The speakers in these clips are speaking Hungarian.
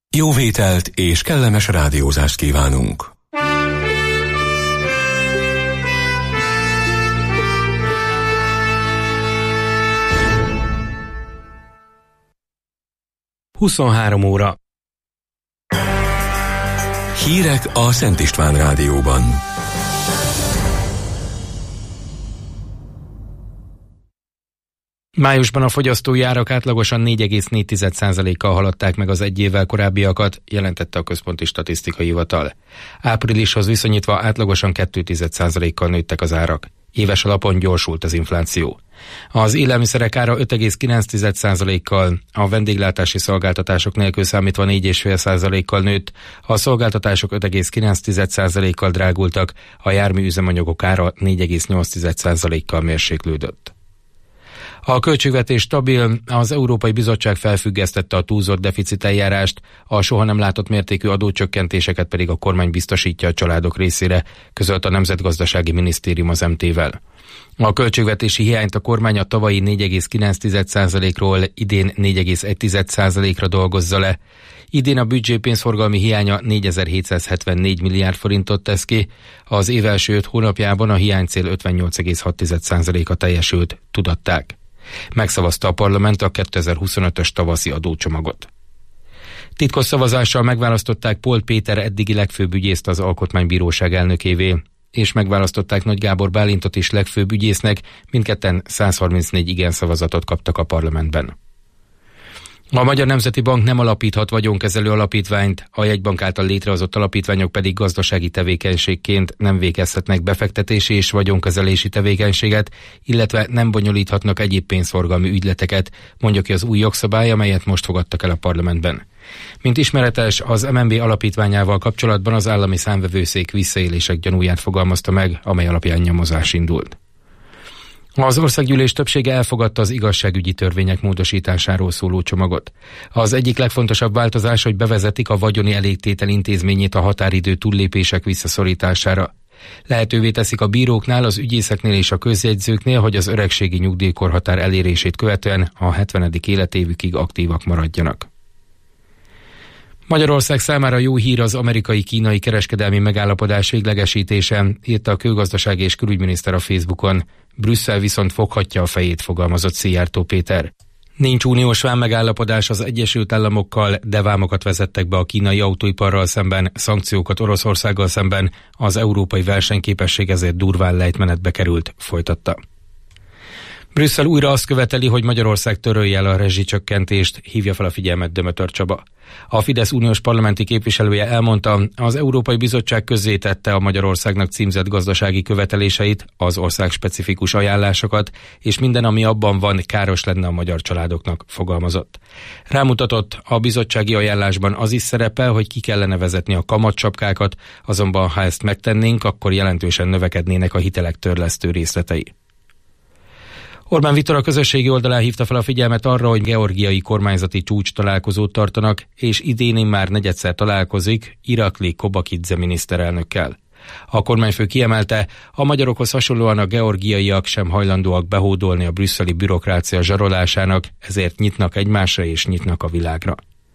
Jó vételt és kellemes rádiózást kívánunk! (23 óra). Hírek a Szent István Rádióban. Májusban a fogyasztói árak átlagosan 4,4%-kal haladták meg az egy évvel korábbiakat, jelentette a Központi Statisztikai Hivatal. Áprilishoz viszonyítva átlagosan 2,1%-kal nőttek az árak. Éves alapon gyorsult az infláció. Az élelmiszerek ára 5,9%-kal, a vendéglátási szolgáltatások nélkül számítva 4,5%-kal nőtt, a szolgáltatások 5,9%-kal drágultak, a járműüzemanyagok ára 4,8%-kal mérséklődött. A költségvetés stabil, az Európai Bizottság felfüggesztette a túlzott deficiteljárást, a soha nem látott mértékű adócsökkentéseket pedig a kormány biztosítja a családok részére, közölt a Nemzetgazdasági Minisztérium az MT-vel. A költségvetési hiányt a kormány a tavalyi 4,9%-ról idén 4,1%-ra dolgozza le. Idén a büdzsé pénzforgalmi hiánya 4774 milliárd forintot tesz ki, az év első 5 hónapjában a hiánycél 58,6%-a teljesült, tudatták. Megszavazta a parlament a 2025-ös tavaszi adócsomagot. Titkos szavazással megválasztották Polt Péter eddigi legfőbb ügyészt az Alkotmánybíróság elnökévé, és megválasztották Nagy Gábor Bálintot is legfőbb ügyésznek, mindketten 134 igen szavazatot kaptak a parlamentben. A Magyar Nemzeti Bank nem alapíthat vagyonkezelő alapítványt, a jegybank által létrehozott alapítványok pedig gazdasági tevékenységként nem végezhetnek befektetési és vagyonkezelési tevékenységet, illetve nem bonyolíthatnak egyéb pénzforgalmi ügyleteket, mondja ki az új jogszabály, amelyet most fogadtak el a parlamentben. Mint ismeretes, az MNB alapítványával kapcsolatban az állami számvevőszék visszaélések gyanúját fogalmazta meg, amely alapján nyomozás indult. Az országgyűlés többsége elfogadta az igazságügyi törvények módosításáról szóló csomagot. Az egyik legfontosabb változás, hogy bevezetik a vagyoni elégtétel intézményét a határidő túllépések visszaszorítására. Lehetővé teszik a bíróknál, az ügyészeknél és a közjegyzőknél, hogy az öregségi nyugdíjkorhatár elérését követően a 70. életévükig aktívak maradjanak. Magyarország számára jó hír az amerikai-kínai kereskedelmi megállapodás véglegesítése, írta a külgazdasági és külügyminiszter a Facebookon. Brüsszel viszont foghatja a fejét, fogalmazott Szijjártó Péter. Nincs uniós vámmegállapodás az Egyesült Államokkal, de vámokat vezettek be a kínai autóiparral szemben, szankciókat Oroszországgal szemben, az európai versenyképesség ezért durván lejtmenetbe került, folytatta. Brüsszel újra azt követeli, hogy Magyarország törölje el a rezsicsökkentést, hívja fel a figyelmet Dömötör Csaba. A Fidesz uniós parlamenti képviselője elmondta, az Európai Bizottság közzétette a Magyarországnak címzett gazdasági követeléseit, az ország specifikus ajánlásokat, és minden, ami abban van, káros lenne a magyar családoknak, fogalmazott. Rámutatott, a bizottsági ajánlásban az is szerepel, hogy ki kellene vezetni a kamatsapkákat, azonban ha ezt megtennénk, akkor jelentősen növekednének a hitelek törlesztő részletei. Orbán Viktor a közösségi oldalán hívta fel a figyelmet arra, hogy georgiai kormányzati csúcs találkozót tartanak, és idén már negyedszer találkozik Irakli Kobakidze miniszterelnökkel. A kormányfő kiemelte, a magyarokhoz hasonlóan a georgiaiak sem hajlandóak behódolni a brüsszeli bürokrácia zsarolásának, ezért nyitnak egymásra és nyitnak a világra.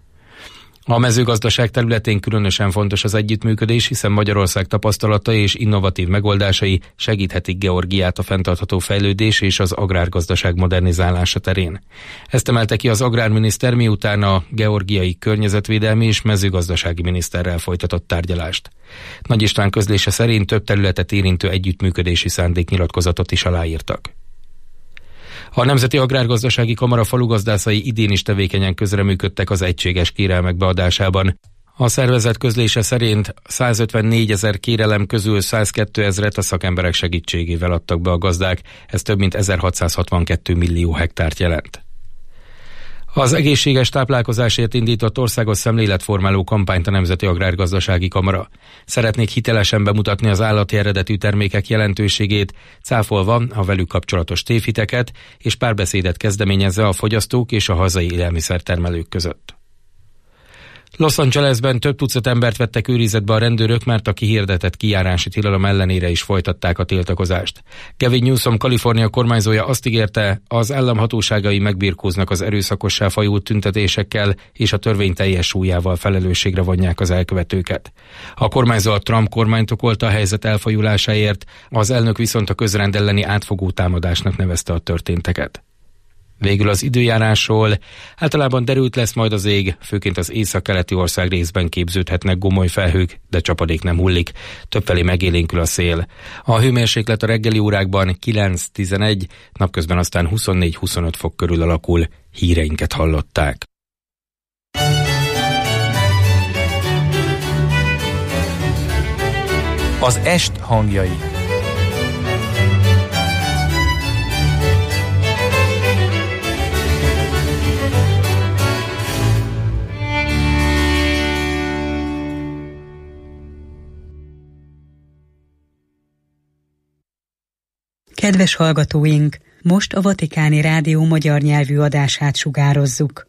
A mezőgazdaság területén különösen fontos az együttműködés, hiszen Magyarország tapasztalatai és innovatív megoldásai segíthetik Georgiát a fenntartható fejlődés és az agrárgazdaság modernizálása terén. Ezt emelte ki az agrárminiszter, miután a georgiai környezetvédelmi és mezőgazdasági miniszterrel folytatott tárgyalást. Nagy István közlése szerint több területet érintő együttműködési szándéknyilatkozatot is aláírtak. A Nemzeti Agrárgazdasági Kamara falugazdászai idén is tevékenyen közreműködtek az egységes kérelmek beadásában. A szervezet közlése szerint 154 000 kérelem közül 102 000-et a szakemberek segítségével adtak be a gazdák, ez több mint 1662 millió hektárt jelent. Az egészséges táplálkozásért indított országos szemléletformáló kampányt a Nemzeti Agrárgazdasági Kamara. Szeretnék hitelesen bemutatni az állati eredetű termékek jelentőségét, cáfolva a velük kapcsolatos tévhiteket, és párbeszédet kezdeményezve a fogyasztók és a hazai élelmiszertermelők között. Los Angelesben több tucat embert vettek őrizetbe a rendőrök, mert a kihirdetett kijárási tilalom ellenére is folytatták a tiltakozást. Gavin Newsom Kalifornia kormányzója azt ígérte, az államhatóságai megbirkóznak az erőszakossá fajult tüntetésekkel, és a törvény teljes súlyával felelősségre vonják az elkövetőket. A kormányzó a Trump kormányt okolta a helyzet elfajulásáért, az elnök viszont a közrend elleni átfogó támadásnak nevezte a történteket. Végül az időjárásról. Általában derült lesz majd az ég, főként az északkeleti ország részben képződhetnek gomoly felhők, de csapadék nem hullik. Többfelé megélénkül a szél. A hőmérséklet a reggeli órákban 9-11, napközben aztán 24-25 fok körül alakul. Híreinket hallották. Az est hangjai. Kedves hallgatóink, most a Vatikáni Rádió magyar nyelvű adását sugározzuk.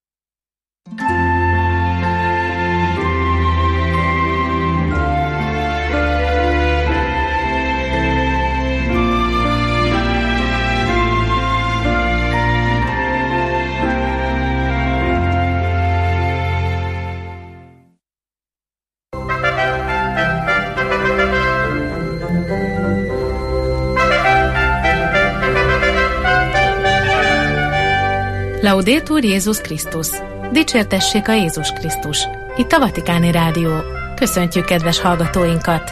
Laudetur Jézus Krisztus! Dicsértessék a Jézus Krisztus! Itt a Vatikáni Rádió. Köszöntjük kedves hallgatóinkat!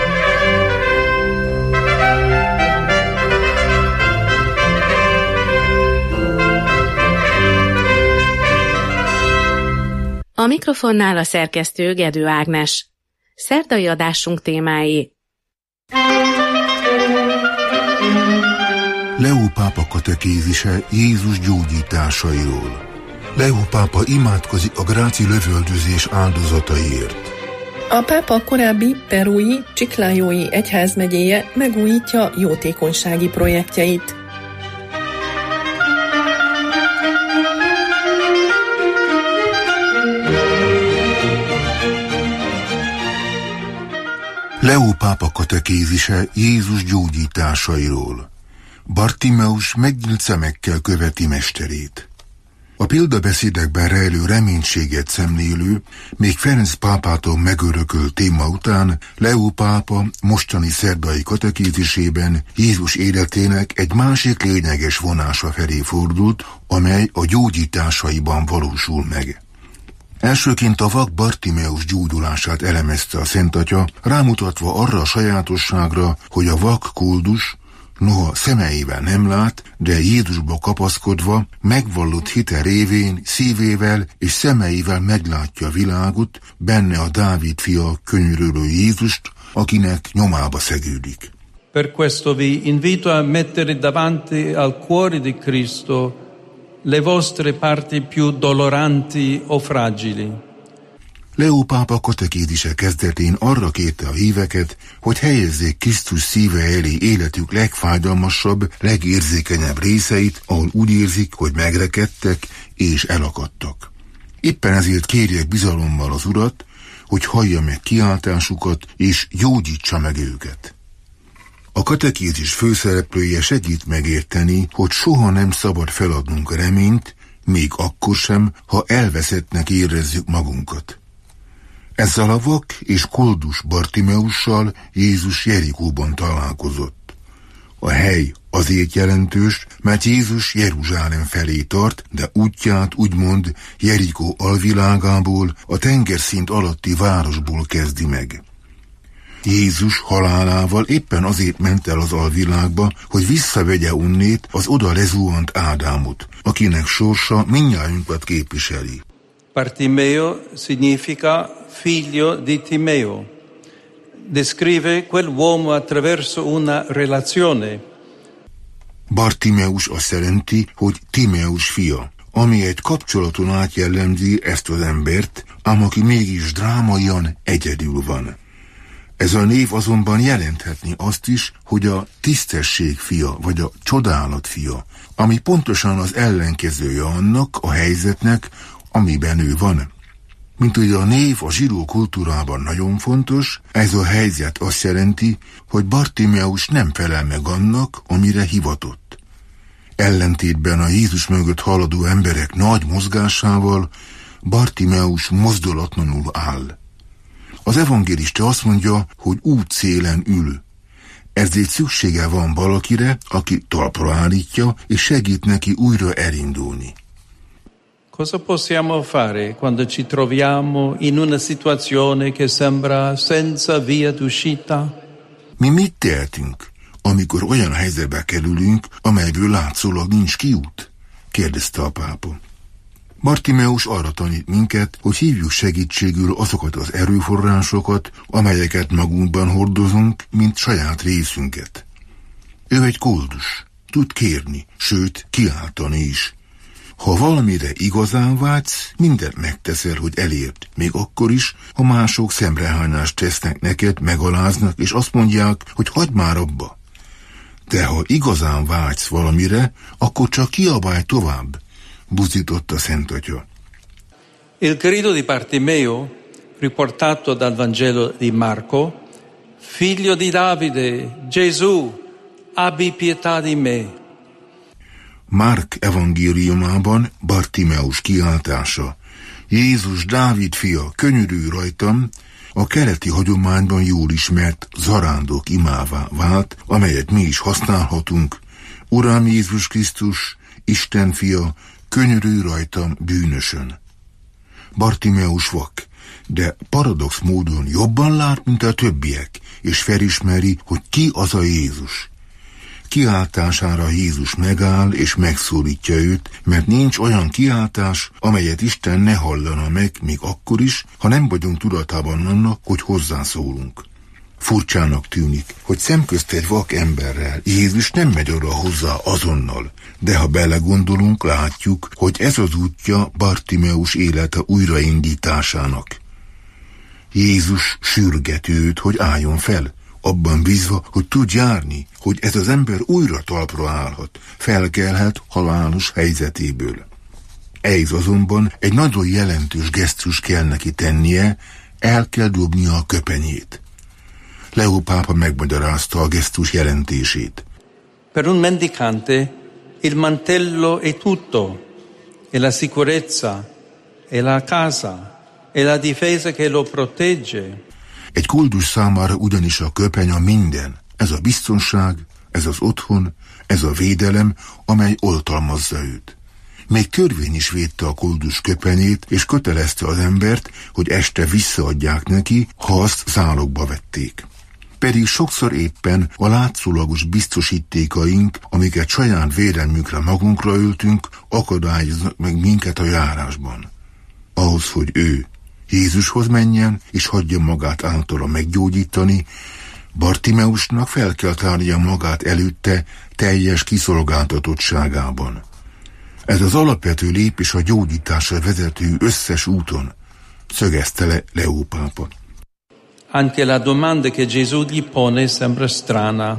A mikrofonnál a szerkesztő Gedő Ágnes. Szerdai adásunk témái: Leó pápa katekézise Jézus gyógyításairól. Leó pápa imádkozik a gráci lövöldözés áldozataiért. A pápa korábbi perui Chiclajói egyházmegyéje megújítja jótékonysági projektjeit. Leó pápa katekézise Jézus gyógyításairól. Bartimeus megnyílt szemekkel követi mesterét. A példabeszédekben rejlő reménységet szemlélő, még Ferenc pápától megörökölt téma után Leó pápa mostani szerdai katekézisében Jézus életének egy másik lényeges vonása felé fordult, amely a gyógyításaiban valósul meg. Elsőként a vak Bartimeus gyógyulását elemezte a Szent Atya, rámutatva arra a sajátosságra, hogy a vak koldus, noha szemeivel nem lát, de Jézusba kapaszkodva, megvallott hite révén, szívével és szemeivel meglátja a világot, benne a Dávid fia könyörülő Jézust, akinek nyomába szegődik. Per questo vi invito a mettere davanti al cuore di Cristo le vostre parti più doloranti o fragili. Leó pápa katekézise kezdetén arra kérte a híveket, hogy helyezzék Krisztus szíve elé életük legfájdalmasabb, legérzékenyebb részeit, ahol úgy érzik, hogy megrekedtek és elakadtak. Éppen ezért kérjek bizalommal az Urat, hogy hallja meg kiáltásukat és gyógyítsa meg őket. A katekézis főszereplője segít megérteni, hogy soha nem szabad feladnunk a reményt, még akkor sem, ha elveszettnek érezzük magunkat. Ezzel a vak és koldus Bartimeussal Jézus Jerikóban találkozott. A hely azért jelentős, mert Jézus Jeruzsálem felé tart, de útját úgymond Jerikó alvilágából, a tengerszint alatti városból kezdi meg. Jézus halálával éppen azért ment el az alvilágba, hogy visszavegye onnét az oda lezuhant Ádámot, akinek sorsa mindnyájunkat képviseli. Bartimeo significa figlio di Timeo. Descrive quell'uomo attraverso una relazione. Bartimeus azt jelenti, hogy Timeus fia, ami egy kapcsolaton át jellemzi ezt az embert, ám aki mégis drámaian egyedül van. Ez a név azonban jelenthetni azt is, hogy a tisztesség fia, vagy a csodálat fia, ami pontosan az ellenkezője annak a helyzetnek, amiben ő van. Mint hogy a név a zsidó kultúrában nagyon fontos, ez a helyzet azt jelenti, hogy Bartimeus nem felel meg annak, amire hivatott. Ellentétben a Jézus mögött haladó emberek nagy mozgásával, Bartimeus mozdulatlanul áll. Az evangélista azt mondja, hogy útszélen ül. Ezért szüksége van valakire, aki talpra állítja és segít neki újra elindulni. Cosa possiamo fare quando ci troviamo in una situazione che sembra senza via d'uscita? Mi mit tehetünk, amikor olyan helyzetbe kerülünk, amelyből látszólag nincs kiút? Kérdezte a pápa. Bartimeus arra tanít minket, hogy hívjuk segítségül azokat az erőforrásokat, amelyeket magunkban hordozunk, mint saját részünket. Ő egy koldus, tud kérni, sőt kiáltani is. Ha valamire igazán vágysz, mindent megteszel, hogy elérd, még akkor is, ha mások szemrehányást tesznek neked, megaláznak, és azt mondják, hogy hagyd már abba. De ha igazán vágysz valamire, akkor csak kiabálj tovább, buzdította Szent Atya. Il grido di Bartimeo, riportato dal Vangelo di Marco, figlio di Davide, Gesù, abbi pietà di me. Márk evangéliumában Bartimeus kiáltása, Jézus Dávid fia, könyörülj rajtam, a keleti hagyományban jól ismert zarándok imává vált, amelyet mi is használhatunk. Uram Jézus Krisztus, Isten fia, könyörülj rajtam bűnösön. Bartimeus vak, de paradox módon jobban lát, mint a többiek, és felismeri, hogy ki az a Jézus. Kiáltására Jézus megáll és megszólítja őt, mert nincs olyan kiáltás, amelyet Isten ne hallana meg, még akkor is, ha nem vagyunk tudatában annak, hogy hozzászólunk. Furcsának tűnik, hogy szemközt egy vak emberrel Jézus nem megy oda hozzá azonnal, de ha belegondolunk, látjuk, hogy ez az útja Bartimeus élete újraindításának. Jézus sürget őt, hogy álljon fel, abban bízva, hogy tud járni, hogy ez az ember újra talpra állhat, felkelhet halálos helyzetéből. Ez azonban egy nagyon jelentős gesztus kell neki tennie, el kell dobnia a köpenyét. Leó pápa megmagyarázta a gesztus jelentését. Per un mendicante il mantello è tutto, è la sicurezza, è la casa, è la difesa che lo protegge. Egy koldus számára ugyanis a köpeny a minden. Ez a biztonság, ez az otthon, ez a védelem, amely oltalmazza őt. Még törvény is védte a koldus köpenyét, és kötelezte az embert, hogy este visszaadják neki, ha azt zálogba vették. Pedig sokszor éppen a látszólagos biztosítékaink, amiket saját védelmükre magunkra öltünk, akadályoznak meg minket a járásban. Ahhoz, hogy ő Jézushoz menjen, és hagyja magát általa meggyógyítani, Bartimeusnak fel kell tárnia magát előtte teljes kiszolgáltatottságában. Ez az alapvető lépés a gyógyításra vezető összes úton, szögezte le Leó pápa. Anche la domanda che Gesù gli pone sembra strana.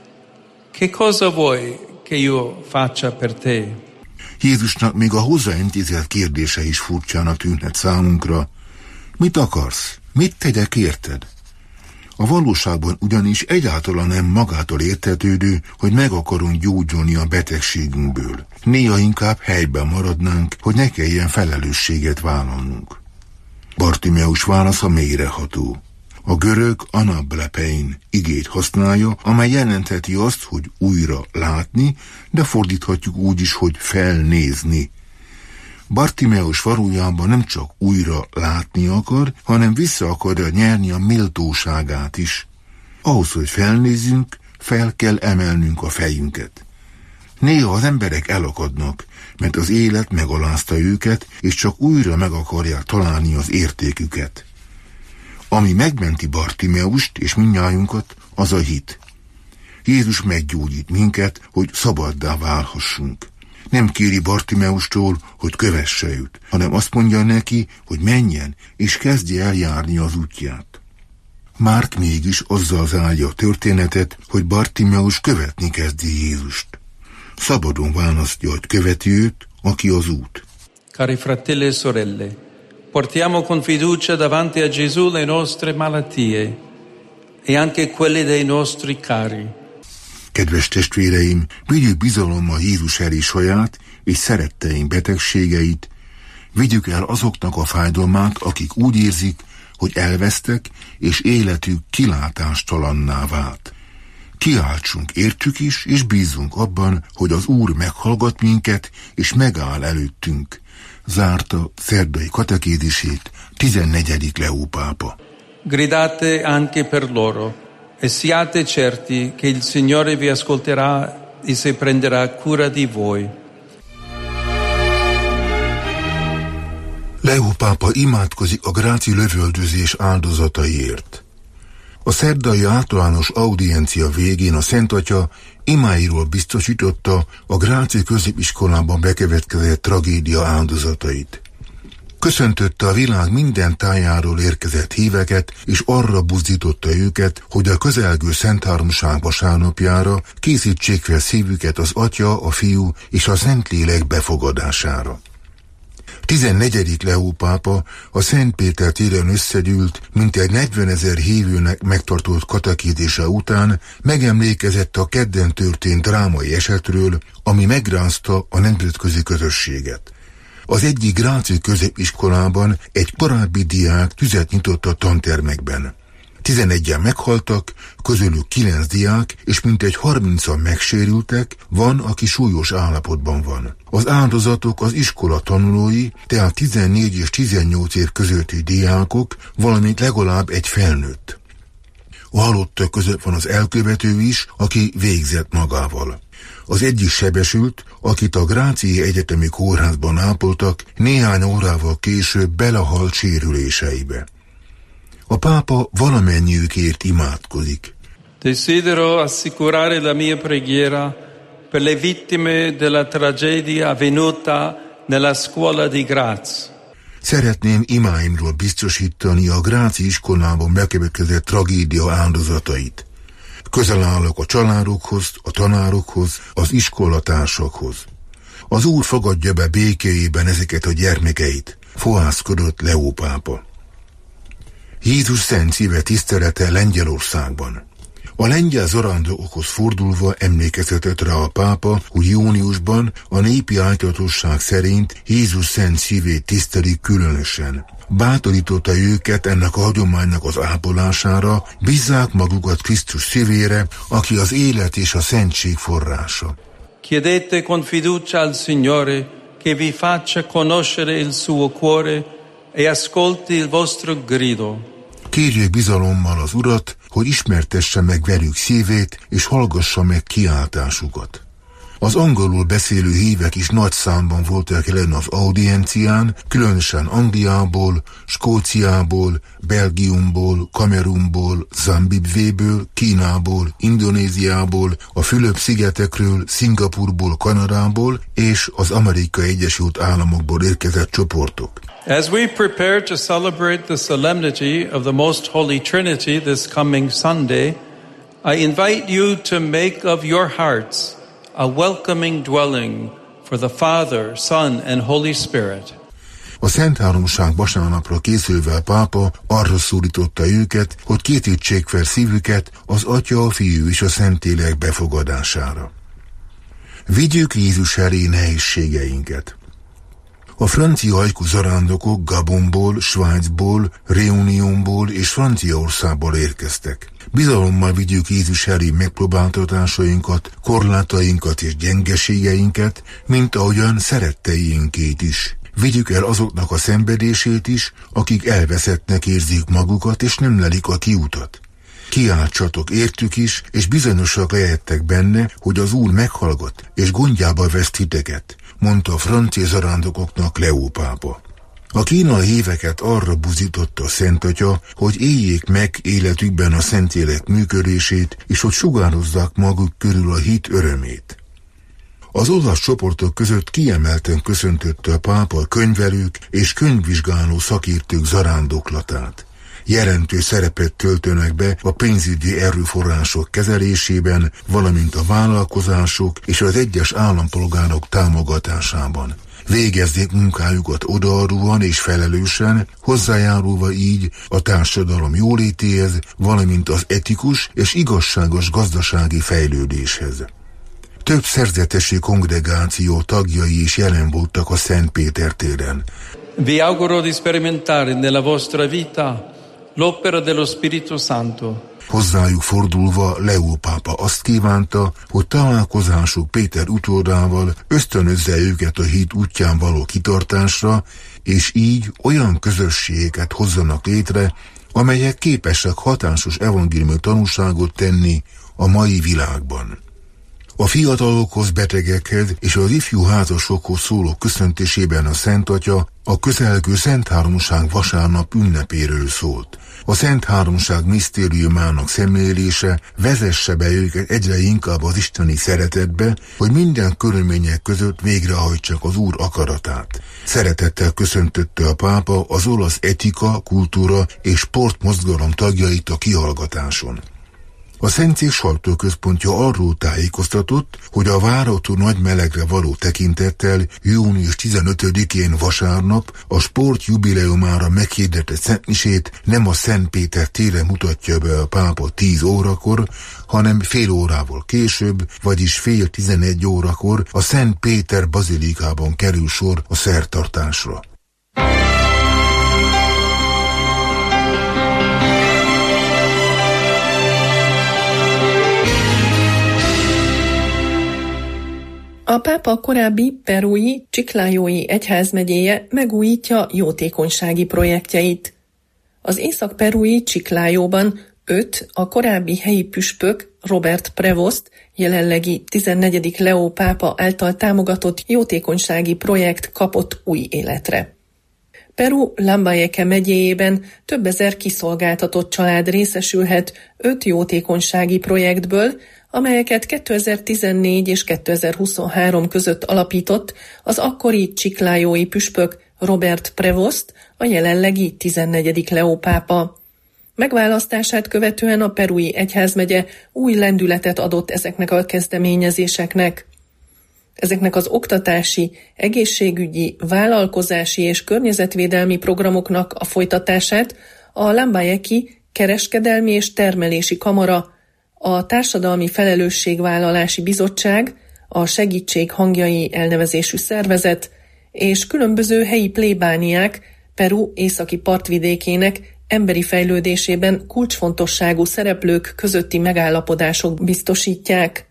Che cosa vuoi che io faccia per te? Jézusnak még a hozzáintézett kérdése is furcsának tűnhet számunkra. Mit akarsz? Mit tegyek érted? A valóságban ugyanis egyáltalán nem magától értetődő, hogy meg akarunk gyógyulni a betegségünkből. Néha inkább helyben maradnánk, hogy ne kelljen felelősséget vállalnunk. Bartimeus válasza mélyreható. A görög anablepein igét használja, amely jelentheti azt, hogy újra látni, de fordíthatjuk úgy is, hogy felnézni. Bartimeus valójában nem csak újra látni akar, hanem vissza akarja nyerni a méltóságát is. Ahhoz, hogy felnézzünk, fel kell emelnünk a fejünket. Néha az emberek elakadnak, mert az élet megalázta őket, és csak újra meg akarják találni az értéküket. Ami megmenti Bartimeust és mindnyájunkat, az a hit. Jézus meggyógyít minket, hogy szabaddá válhassunk. Nem kéri Bartimeustól, hogy kövesse őt, hanem azt mondja neki, hogy menjen és kezdje el járni az útját. Márk mégis azzal zárja a történetet, hogy Bartimeus követni kezdi Jézust. Szabadon választja, hogy követi őt, aki az út. Cari fratelli e sorelle, Portiamo con fiducia davanti a Gesù le nostre malattie e anche quelle dei nostri cari. Kedves testvéreim, vigyük bizalommal Jézus elé saját és szeretteink betegségeit, vigyük el azoknak a fájdalmát, akik úgy érzik, hogy elvesztek, és életük kilátástalanná vált. Kiáltsunk értük is, és bízzunk abban, hogy az Úr meghallgat minket, és megáll előttünk. Zárta szerdai katekézisét 14. Leó pápa. Gridate anche per loro e siate certi che il Signore vi ascolterà e si prenderà cura di voi. Leó pápa imádkozik a gráci lövöldözés áldozataiért. A szerdai általános audiencia végén a Szent Atya imáiról biztosította a gráci középiskolában bekövetkezett tragédia áldozatait. Köszöntötte a világ minden tájáról érkezett híveket, és arra buzdította őket, hogy a közelgő Szentháromság vasárnapjára készítsék fel szívüket az Atya, a Fiú és a Szentlélek befogadására. 14. Leó pápa a Szent Péter téren összegyűlt, mintegy 40 000 hívőnek megtartott katekézise után megemlékezett a kedden történt drámai esetről, ami megrázta a nemzetközi közösséget. Az egyik gráci középiskolában egy korábbi diák tüzet nyitott a tantermekben. 11-en meghaltak, közülük 9 diák, és mintegy 30-an megsérültek, van, aki súlyos állapotban van. Az áldozatok az iskola tanulói, tehát 14 és 18 év közötti diákok, valamint legalább egy felnőtt. A halottak között van az elkövető is, aki végzett magával. Az egyik sebesült, akit a Grácii Egyetemi Kórházban ápoltak, néhány órával később belehalt sérüléseibe. A pápa valamennyiükért imádkozik. Desidero assicurare la mia preghiera per le vittime della tragedia avvenuta nella scuola di Graz. Szeretném imáimról biztosítani a gráci iskolában bekövetkezett tragédia áldozatait. Közel állok a családokhoz, a tanárokhoz, az iskolatársakhoz. Az Úr fogadja be békéjében ezeket a gyermekeit, fohászkodott Leó pápa. Jézus Szent Szíve tisztelete Lengyelországban. A lengyel zarándokokhoz fordulva emlékeztetett rá a pápa, hogy júniusban a népi ájtatosság szerint Jézus Szent Szívét tisztelik különösen. Bátorította őket ennek a hagyománynak az ápolására, bízzák magukat Krisztus szívére, aki az élet és a szentség forrása. Chiedete con fiducia al Signore che vi faccia conoscere il suo cuore e ascolti il vostro grido. Kérjék bizalommal az Urat, hogy ismertesse meg velük szívét, és hallgassa meg kiáltásukat. Az angolul beszélő hívek is nagy számban voltak jelen az audiencián, különösen Angliából, Skóciából, Belgiumból, Kamerunból, Zimbabwéből, Kínából, Indonéziából, a Fülöp-szigetekről, Szingapurból, Kanadából és az Amerikai Egyesült Államokból érkezett csoportok. As we prepare to celebrate the solemnity of the Most Holy Trinity this coming Sunday, I invite you to make of your hearts a welcoming dwelling for the Father, Son and Holy Spirit. A Szentháromság vasárnapra készülve a pápa arra szólította őket, hogy készítsék fel szívüket az Atya, a Fiú és a Szentlélek befogadására. Vigyük Jézus elé nehézségeinket. A francia ajkú zarándokok Gabonból, Svájcból, Réunionból és Franciaországból érkeztek. Bizalommal vigyük Jézus elé megpróbáltatásainkat, korlátainkat és gyengeségeinket, mint ahogyan szeretteinkét is. Vigyük el azoknak a szenvedését is, akik elveszettnek érzik magukat és nem lelik a kiutat. Kiáltsatok értük is, és bizonyosak lehettek benne, hogy az Úr meghallgat, és gondjába vesz titeket, mondta a francia zarándokoknak Leó pápa. A kínai híveket arra buzdította a Szent Atya, hogy éljék meg életükben a Szentlélek működését, és hogy sugározzák maguk körül a hit örömét. Az olasz csoportok között kiemelten köszöntötte a pápa a könyvelők és könyvvizsgáló szakértők zarándoklatát. Jelentős szerepet töltenek be a pénzügyi erőforrások kezelésében, valamint a vállalkozások és az egyes állampolgárok támogatásában. végezzék munkájukat odaadóan és felelősen, hozzájárulva így a társadalom jólétéhez, valamint az etikus és igazságos gazdasági fejlődéshez. Több szerzetesi kongregáció tagjai is jelen voltak a Szent Péter téren. Vi auguro di sperimentare nella vostra vita l'opera dello Spirito Santo. Hozzájuk fordulva Leó pápa azt kívánta, hogy találkozásuk Péter utódával ösztönözze őket a hit útján való kitartásra, és így olyan közösségeket hozzanak létre, amelyek képesek hatásos evangéliumi tanúságot tenni a mai világban. A fiatalokhoz, betegekhez és az ifjú házasokhoz szóló köszöntésében a Szent Atya a közelgő Szent Háromság vasárnap ünnepéről szólt. A Szent Háromság misztériumának szemlélése vezesse be őket egyre inkább az isteni szeretetbe, hogy minden körülmények között végrehajtsak az Úr akaratát. Szeretettel köszöntötte a pápa az olasz etika, kultúra és sportmozgalom tagjait a kihallgatáson. A Szentszék sajtóközpontja arról tájékoztatott, hogy a várható nagy melegre való tekintettel június 15-én vasárnap a sport jubileumára meghirdetett szentmisét nem a Szent Péter téren mutatja be a pápa 10 órakor, hanem fél órával később, vagyis fél 11 órakor a Szent Péter bazilikában kerül sor a szertartásra. A pápa korábbi perui Chiclayói egyházmegyéje megújítja jótékonysági projektjeit. Az észak-perui Chiclayóban 5 a korábbi helyi püspök Robert Prevost, jelenlegi 14. Leó pápa által támogatott jótékonysági projekt kapott új életre. Peru Lambayeque megyéjében több ezer kiszolgáltatott család részesülhet 5 jótékonysági projektből, amelyeket 2014 és 2023 között alapított az akkori chiclayói püspök Robert Prevost, a jelenlegi 14. Leó pápa. Megválasztását követően a perui egyházmegye új lendületet adott ezeknek a kezdeményezéseknek. Ezeknek az oktatási, egészségügyi, vállalkozási és környezetvédelmi programoknak a folytatását a Lambayeque Kereskedelmi és Termelési Kamara, a Társadalmi Felelősségvállalási Bizottság, a Segítség Hangjai elnevezésű szervezet és különböző helyi plébániák Peru északi partvidékének emberi fejlődésében kulcsfontosságú szereplők közötti megállapodások biztosítják.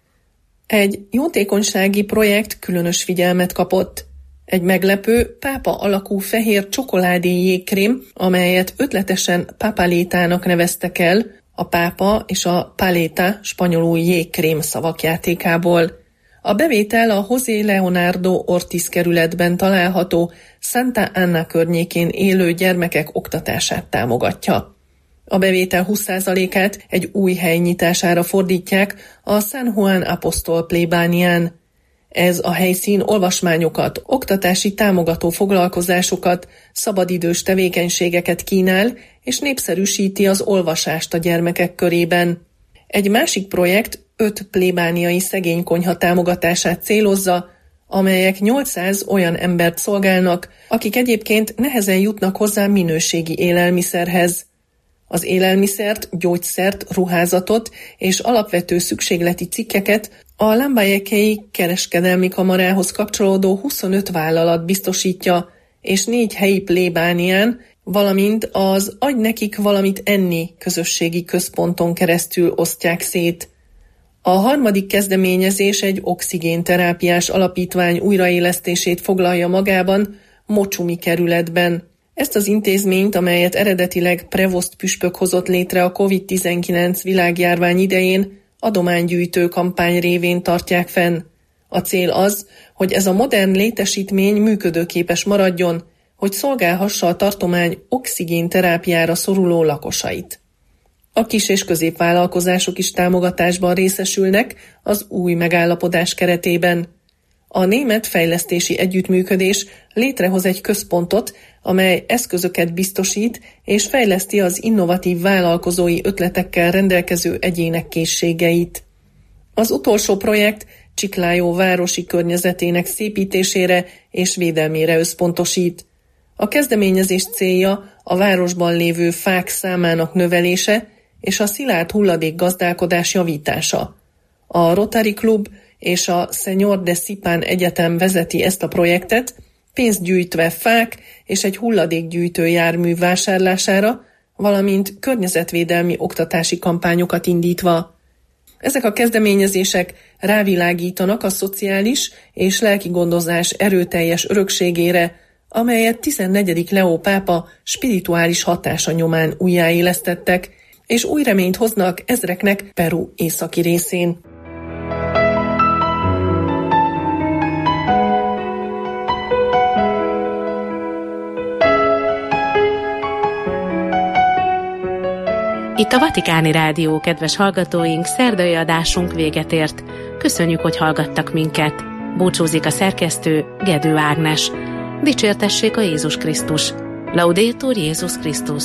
Egy jótékonysági projekt különös figyelmet kapott. Egy meglepő, pápa alakú fehér csokoládé jégkrém, amelyet ötletesen papalétának neveztek el, a pápa és a paleta spanyolul jégkrém szavak játékából. A bevétel a José Leonardo Ortiz kerületben található Santa Ana környékén élő gyermekek oktatását támogatja. A bevétel 20%-át egy új hely nyitására fordítják a San Juan Apostol plébánián. Ez a helyszín olvasmányokat, oktatási támogató foglalkozásokat, szabadidős tevékenységeket kínál, és népszerűsíti az olvasást a gyermekek körében. Egy másik projekt 5 plébániai szegénykonyha támogatását célozza, amelyek 800 olyan embert szolgálnak, akik egyébként nehezen jutnak hozzá minőségi élelmiszerhez. Az élelmiszert, gyógyszert, ruházatot és alapvető szükségleti cikkeket a Lambayeque-i Kereskedelmi Kamarához kapcsolódó 25 vállalat biztosítja, és 4 helyi plébánián, valamint az Adj nekik valamit enni közösségi központon keresztül osztják szét. A harmadik kezdeményezés egy oxigénterápiás alapítvány újraélesztését foglalja magában Mocsumi kerületben. Ezt az intézményt, amelyet eredetileg Prevost püspök hozott létre a COVID-19 világjárvány idején, adománygyűjtő kampány révén tartják fenn. A cél az, hogy ez a modern létesítmény működőképes maradjon, hogy szolgálhassa a tartomány oxigénterápiára szoruló lakosait. A kis- és középvállalkozások is támogatásban részesülnek az új megállapodás keretében. A Német Fejlesztési Együttműködés létrehoz egy központot, amely eszközöket biztosít és fejleszti az innovatív vállalkozói ötletekkel rendelkező egyének készségeit. Az utolsó projekt Chiclayo városi környezetének szépítésére és védelmére összpontosít. A kezdeményezés célja a városban lévő fák számának növelése és a szilárd hulladékgazdálkodás javítása. A Rotary Club és a Señor de Sipán Egyetem vezeti ezt a projektet, pénzt gyűjtve fák és egy hulladékgyűjtő jármű vásárlására, valamint környezetvédelmi oktatási kampányokat indítva. Ezek a kezdeményezések rávilágítanak a szociális és lelki gondozás erőteljes örökségére, amelyet 14. Leó pápa spirituális hatása nyomán újjáélesztettek, és új reményt hoznak ezreknek Peru északi részén. Itt a Vatikáni Rádió, kedves hallgatóink, szerdai adásunk véget ért. Köszönjük, hogy hallgattak minket. Búcsúzik a szerkesztő, Gedő Ágnes. Dicsértessék a Jézus Krisztus. Laudetur Jézus Krisztus.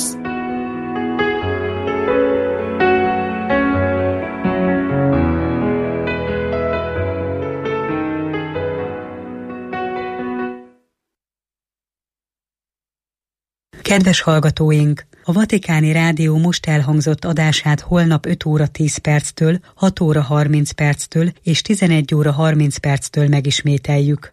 Kedves hallgatóink! A Vatikáni Rádió most elhangzott adását holnap 5 óra 10 perctől, 6 óra 30 perctől és 11 óra 30 perctől megismételjük.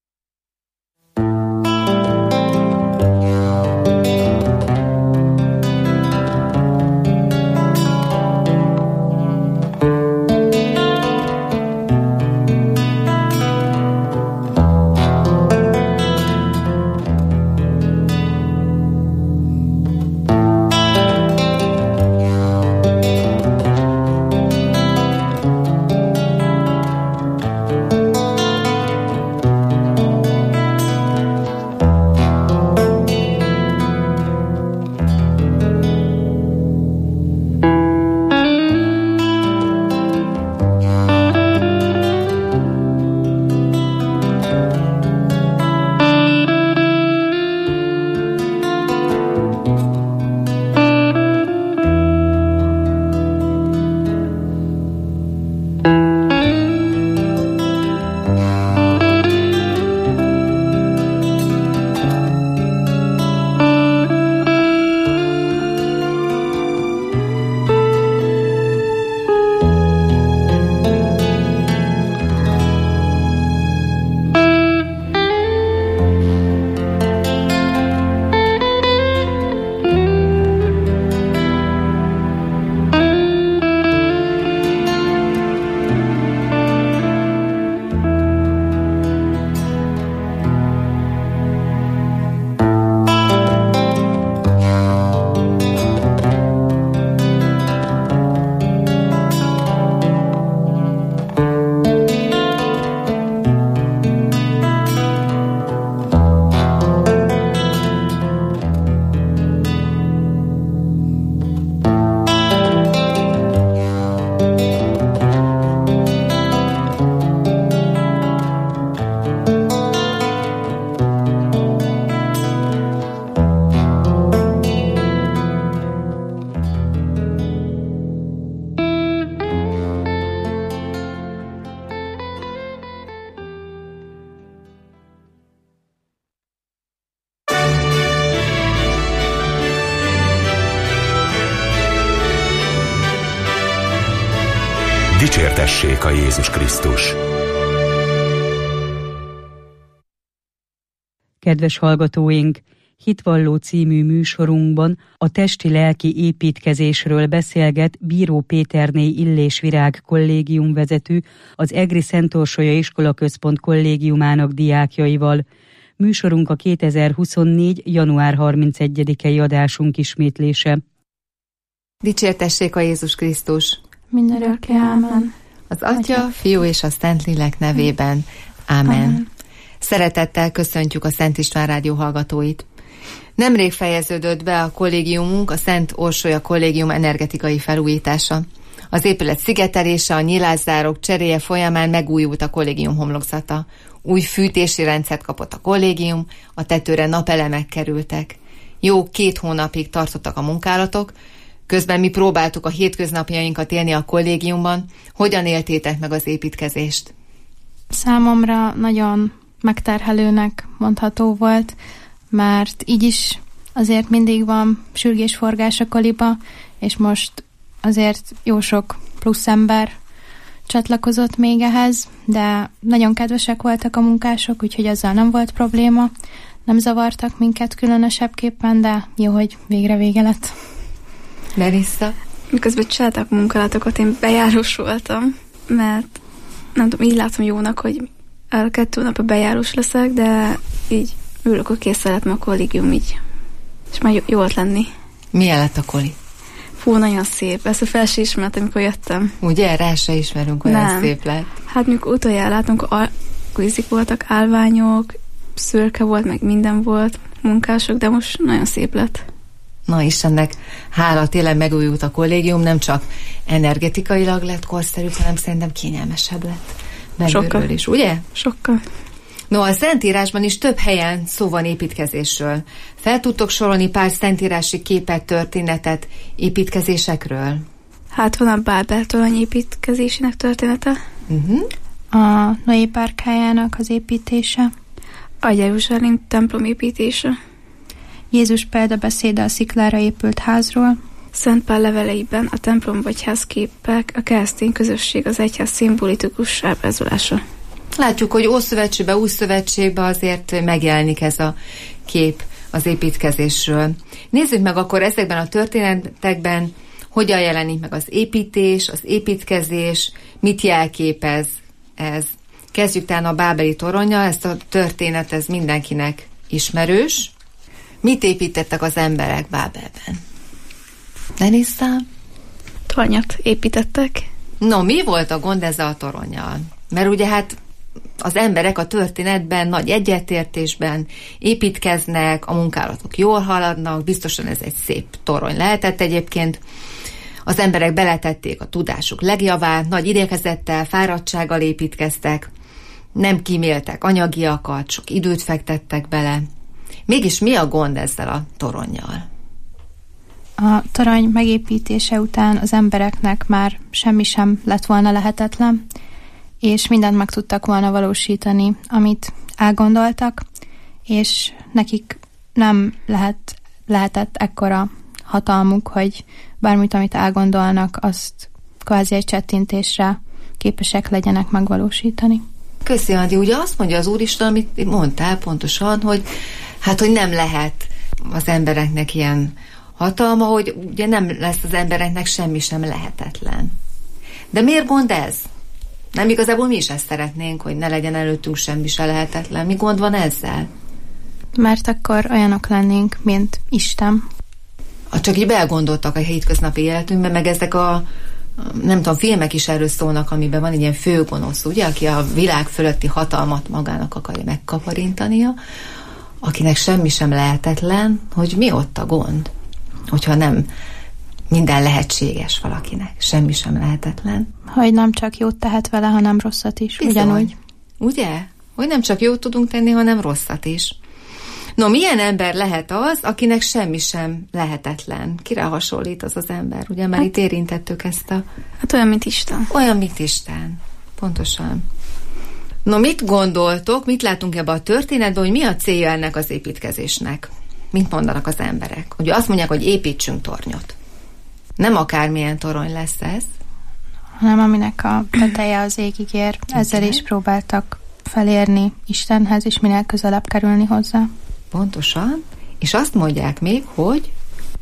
Dicsértessék a Jézus Krisztus. Kedves hallgatóink! Hitvalló című műsorunkban a testi-lelki építkezésről beszélget Bíró Péterné Illés Virág kollégium vezető, az Egri Szent Orsolya Iskolaközpont kollégiumának diákjaival. Műsorunk a 2024. január 31-i adásunk ismétlése. Dicsértessék a Jézus Krisztus! Mindörökké, ámen. Az Atya, Fiú és a Szentlélek nevében. Ámen. Szeretettel köszöntjük a Szent István Rádió hallgatóit. Nemrég fejeződött be a kollégiumunk, a Szent Orsolya Kollégium energetikai felújítása. Az épület szigetelése, a nyilászárok cseréje folyamán megújult a kollégium homlokzata. Új fűtési rendszert kapott a kollégium, a tetőre napelemek kerültek. Jó 2 hónapig tartottak a munkálatok, közben mi próbáltuk a hétköznapjainkat élni a kollégiumban. Hogyan éltétek meg az építkezést? Számomra nagyon megterhelőnek mondható volt, mert így is azért mindig van sürgésforgás a koliba, és most azért jó sok plusz ember csatlakozott még ehhez, de nagyon kedvesek voltak a munkások, úgyhogy ezzel nem volt probléma. Nem zavartak minket különösebbképpen, de jó, hogy végre vége lett. Melissa? Miközben csináltak munkálatokat, én bejárós voltam, mert nem tudom, így látom jónak, hogy 2 napra bejárós leszek, de így ülök, hogy készen lett a kollégium így. És már jó volt lenni. Milyen lett a koli? Fú, nagyon szép. Ezt fel sem ismertem, amikor jöttem. Ugye? Rá se ismerünk, olyan szép lett. Hát mikor utoljára látunk, akkor voltak, állványok, szürke volt, meg minden volt, munkások, de most nagyon szép lett. Na Istennek hála, tényleg megújult a kollégium, nem csak energetikailag lett korszerűbb, hanem szerintem kényelmesebb lett. Sokkal. Is, ugye? Sokkal. No, a Szentírásban is több helyen szó van építkezésről. Fel tudtok sorolni pár szentírási képet, történetet építkezésekről? Hát van a Bábel torony építkezésének története. A Noé bárkájának az építése. A Jeruzsálem templom építése. Jézus példabeszéde a sziklára épült házról. Szent Pál leveleiben a templom vagy házképek, a keresztény közösség az egyház szimbolikus ábrázolása. Látjuk, hogy Ószövetségben, Új Szövetségben azért megjelenik ez a kép az építkezésről. Nézzük meg akkor ezekben a történetekben, hogyan jelenik meg az építés, az építkezés, mit jelképez ez. Kezdjük talán a bábeli toronnyal, ezt a történet, ez mindenkinek ismerős. Mit építettek az emberek Bábelben? Denisa? Tornyot építettek. No, mi volt a gond ezzel a toronnyal? Mert ugye hát az emberek a történetben nagy egyetértésben építkeznek, a munkálatok jól haladnak, biztosan ez egy szép torony lehetett egyébként. Az emberek beletették a tudásuk legjavát, nagy igyekezettel, fáradtsággal építkeztek, nem kíméltek anyagiakat, sok időt fektettek bele. Mégis mi a gond ezzel a toronnyal? A torony megépítése után az embereknek már semmi sem lett volna lehetetlen, és mindent meg tudtak volna valósítani, amit elgondoltak, és nekik nem lehetett ekkora hatalmuk, hogy bármit, amit elgondolnak, azt kvázi egy csettintésre képesek legyenek megvalósítani. Köszi, Andi. Ugye azt mondja az Úristen, amit mondtál pontosan, hogy hát, hogy nem lehet az embereknek ilyen hatalma, hogy ugye nem lesz az embereknek semmi sem lehetetlen. De miért gond ez? Nem igazából mi is ezt szeretnénk, hogy ne legyen előttünk semmi se lehetetlen. Mi gond van ezzel? Mert akkor olyanok lennénk, mint Isten. Csak így belgondoltak a hétköznapi életünkben, meg ezek a nem tudom, filmek is erről szólnak, amiben van egy ilyen főgonosz, ugye, aki a világ fölötti hatalmat magának akarja megkaparintania, akinek semmi sem lehetetlen, hogy mi ott a gond? Hogyha nem minden lehetséges valakinek, semmi sem lehetetlen. Hogy nem csak jót tehet vele, hanem rosszat is. Bizony. Ugyanúgy. Ugye? Hogy nem csak jót tudunk tenni, hanem rosszat is. No, milyen ember lehet az, akinek semmi sem lehetetlen? Kire hasonlít az az ember? Ugye már itt érintettük ezt a... Hát olyan, mint Isten. Olyan, mint Isten. Pontosan. No, mit gondoltok, mit látunk ebbe a történetben, hogy mi a célja ennek az építkezésnek? Mit mondanak az emberek? Ugye azt mondják, hogy építsünk tornyot. Nem akármilyen torony lesz ez. Hanem aminek a teteje az égig ér. Ezzel is próbáltak felérni Istenhez, és minél közelebb kerülni hozzá. Pontosan. És azt mondják még, hogy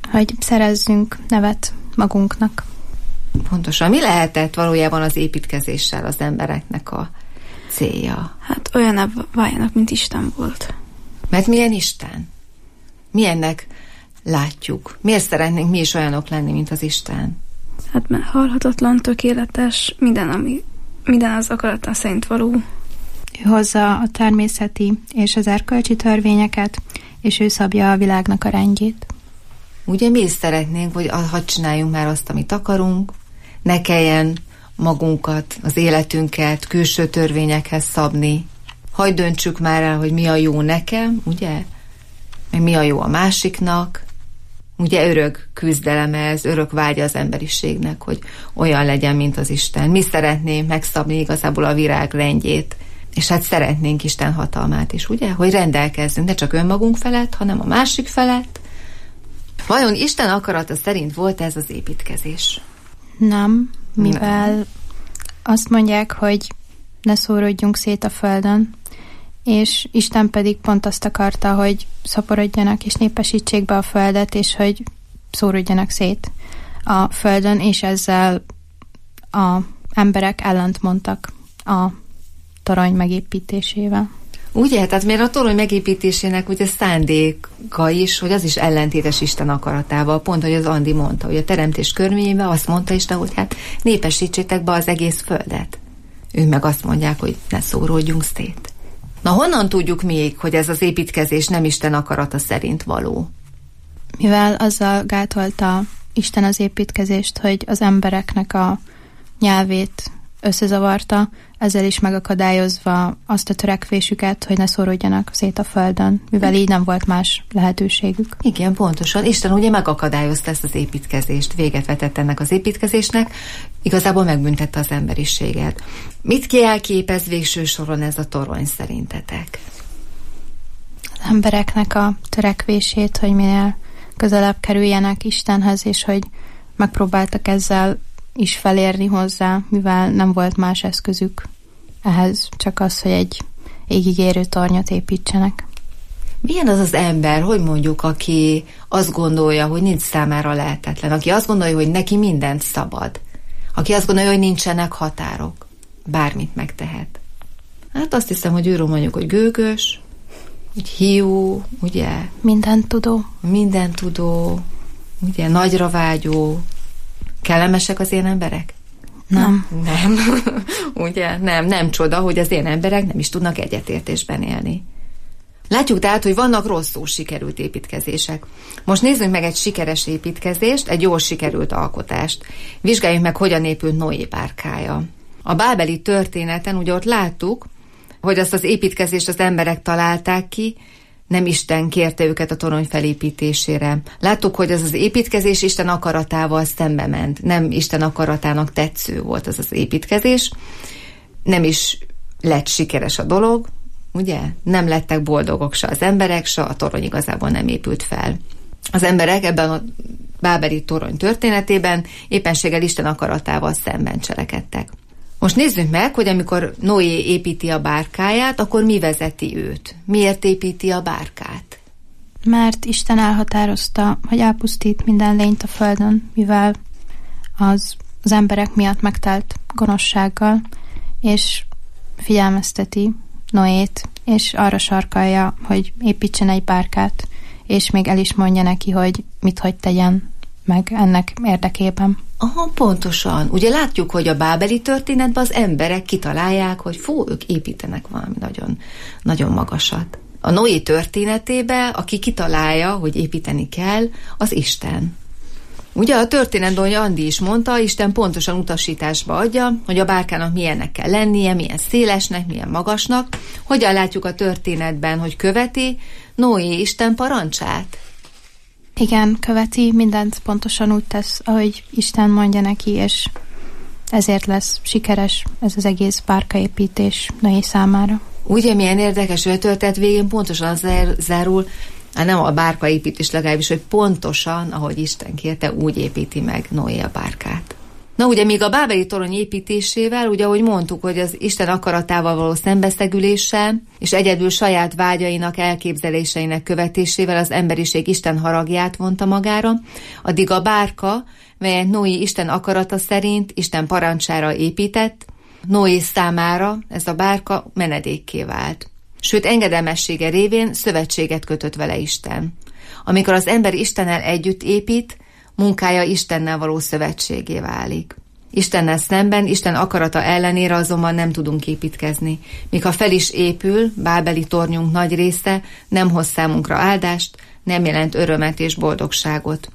szerezzünk nevet magunknak. Pontosan. Mi lehetett valójában az építkezéssel az embereknek a célja? Hát olyaná váljanak, mint Isten volt. Mert milyen Isten? Milyennek látjuk? Miért szeretnénk mi is olyanok lenni, mint az Isten? Hát mert halhatatlan, tökéletes, minden az akarata szerint való. Ő hozza a természeti és az erkölcsi törvényeket, és ő szabja a világnak a rendjét. Ugye mi is szeretnénk, hogy hadd csináljunk már azt, amit akarunk, ne kelljen magunkat, az életünket külső törvényekhez szabni. Hadd döntsük már el, hogy mi a jó nekem, ugye? Meg mi a jó a másiknak. Ugye örök küzdelem ez, örök vágya az emberiségnek, hogy olyan legyen, mint az Isten. Mi szeretném megszabni igazából a virág rendjét, És hát szeretnénk Isten hatalmát is, ugye? Hogy rendelkezzünk ne csak önmagunk felett, hanem a másik felett. Vajon Isten akarata szerint volt ez az építkezés? Nem, mivel azt mondják, hogy ne szóródjunk szét a földön, és Isten pedig pont azt akarta, hogy szaporodjanak és népesítsék be a földet, és hogy szóródjanak szét a földön, és ezzel az emberek ellentmondtak a torony megépítésével. Ugye, tehát miért a torony megépítésének ugye szándéka is, hogy az is ellentétes Isten akaratával, pont, hogy az Andi mondta, hogy a teremtés körményében azt mondta Isten, hogy hát népesítsétek be az egész földet. Ők meg azt mondják, hogy ne szóródjunk szét. Na honnan tudjuk még, hogy ez az építkezés nem Isten akarata szerint való? Mivel azzal gátolta Isten az építkezést, hogy az embereknek a nyelvét összezavarta, ezzel is megakadályozva azt a törekvésüket, hogy ne szóródjanak szét a földön, mivel így nem volt más lehetőségük. Igen, pontosan. Isten ugye megakadályozta ezt az építkezést, véget vetett ennek az építkezésnek, igazából megbüntette az emberiséget. Mit jelképez végső soron ez a torony szerintetek? Az embereknek a törekvését, hogy minél közelebb kerüljenek Istenhez, és hogy megpróbáltak ezzel is felérni hozzá, mivel nem volt más eszközük ehhez, csak az, hogy egy égig érő tornyot építsenek. Milyen az az ember, hogy mondjuk, aki azt gondolja, hogy nincs számára lehetetlen, aki azt gondolja, hogy neki mindent szabad, aki azt gondolja, hogy nincsenek határok, bármit megtehet. Hát azt hiszem, hogy őről mondjuk, hogy gőgös, hogy hiú, ugye? Mindent tudó, ugye, nagyra vágyó. Kellemesek az ilyen emberek? Nem. Ugye? Nem csoda, hogy az ilyen emberek nem is tudnak egyetértésben élni. Látjuk tehát, hogy vannak rosszul sikerült építkezések. Most nézzünk meg egy sikeres építkezést, egy jól sikerült alkotást. Vizsgáljuk meg, hogyan épült Noé bárkája. A bábeli történeten ugye ott láttuk, hogy azt az építkezést az emberek találták ki, nem Isten kérte őket a torony felépítésére. Láttuk, hogy az építkezés Isten akaratával szembe ment. Nem Isten akaratának tetsző volt az építkezés. Nem is lett sikeres a dolog, ugye? Nem lettek boldogok se az emberek, se a torony igazából nem épült fel. Az emberek ebben a bábeli torony történetében éppenséggel Isten akaratával szemben cselekedtek. Most nézzük meg, hogy amikor Noé építi a bárkáját, akkor mi vezeti őt? Miért építi a bárkát? Mert Isten elhatározta, hogy elpusztít minden lényt a földön, mivel az emberek miatt megtelt gonoszsággal, és figyelmezteti Noét, és arra sarkalja, hogy építsen egy bárkát, és még el is mondja neki, hogy mit hogy tegyen meg ennek érdekében. Aha, pontosan. Ugye látjuk, hogy a bábeli történetben az emberek kitalálják, hogy ők építenek valami nagyon, nagyon magasat. A Noé történetében, aki kitalálja, hogy építeni kell, az Isten. Ugye a történetben, ahogy Andi is mondta, Isten pontosan utasításba adja, hogy a bárkának milyennek kell lennie, milyen szélesnek, milyen magasnak. Hogyan látjuk a történetben, hogy követi Noé Isten parancsát? Igen, követi, mindent pontosan úgy tesz, ahogy Isten mondja neki, és ezért lesz sikeres ez az egész bárkaépítés Noé számára. Ugye milyen érdekes, hogy a történet végén pontosan az zárul, nem a bárkaépítés legalábbis, hogy pontosan, ahogy Isten kérte, úgy építi meg Noé a bárkát. Na ugye még a bábeli torony építésével, ugye ahogy mondtuk, hogy az Isten akaratával való szembeszegüléssel, és egyedül saját vágyainak, elképzeléseinek követésével az emberiség Isten haragját vonta magára, addig a bárka, melyet Noé Isten akarata szerint, Isten parancsára épített, Noé számára ez a bárka menedékké vált. Sőt, engedelmessége révén szövetséget kötött vele Isten. Amikor az ember Istennel együtt épít, munkája Istennel való szövetségé válik. Istennel szemben, Isten akarata ellenére azonban nem tudunk építkezni. Míg ha fel is épül, bábeli tornyunk nagy része nem hoz számunkra áldást, nem jelent örömet és boldogságot.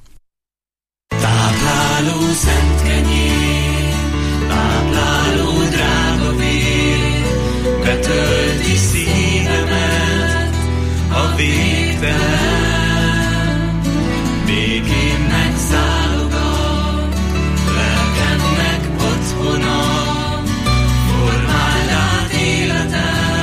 Tápláló szent kenyér, tápláló drága vér, betölti szívemet a végtelen. Békén megszállogat, lelkemnek otthona, formáld át életem.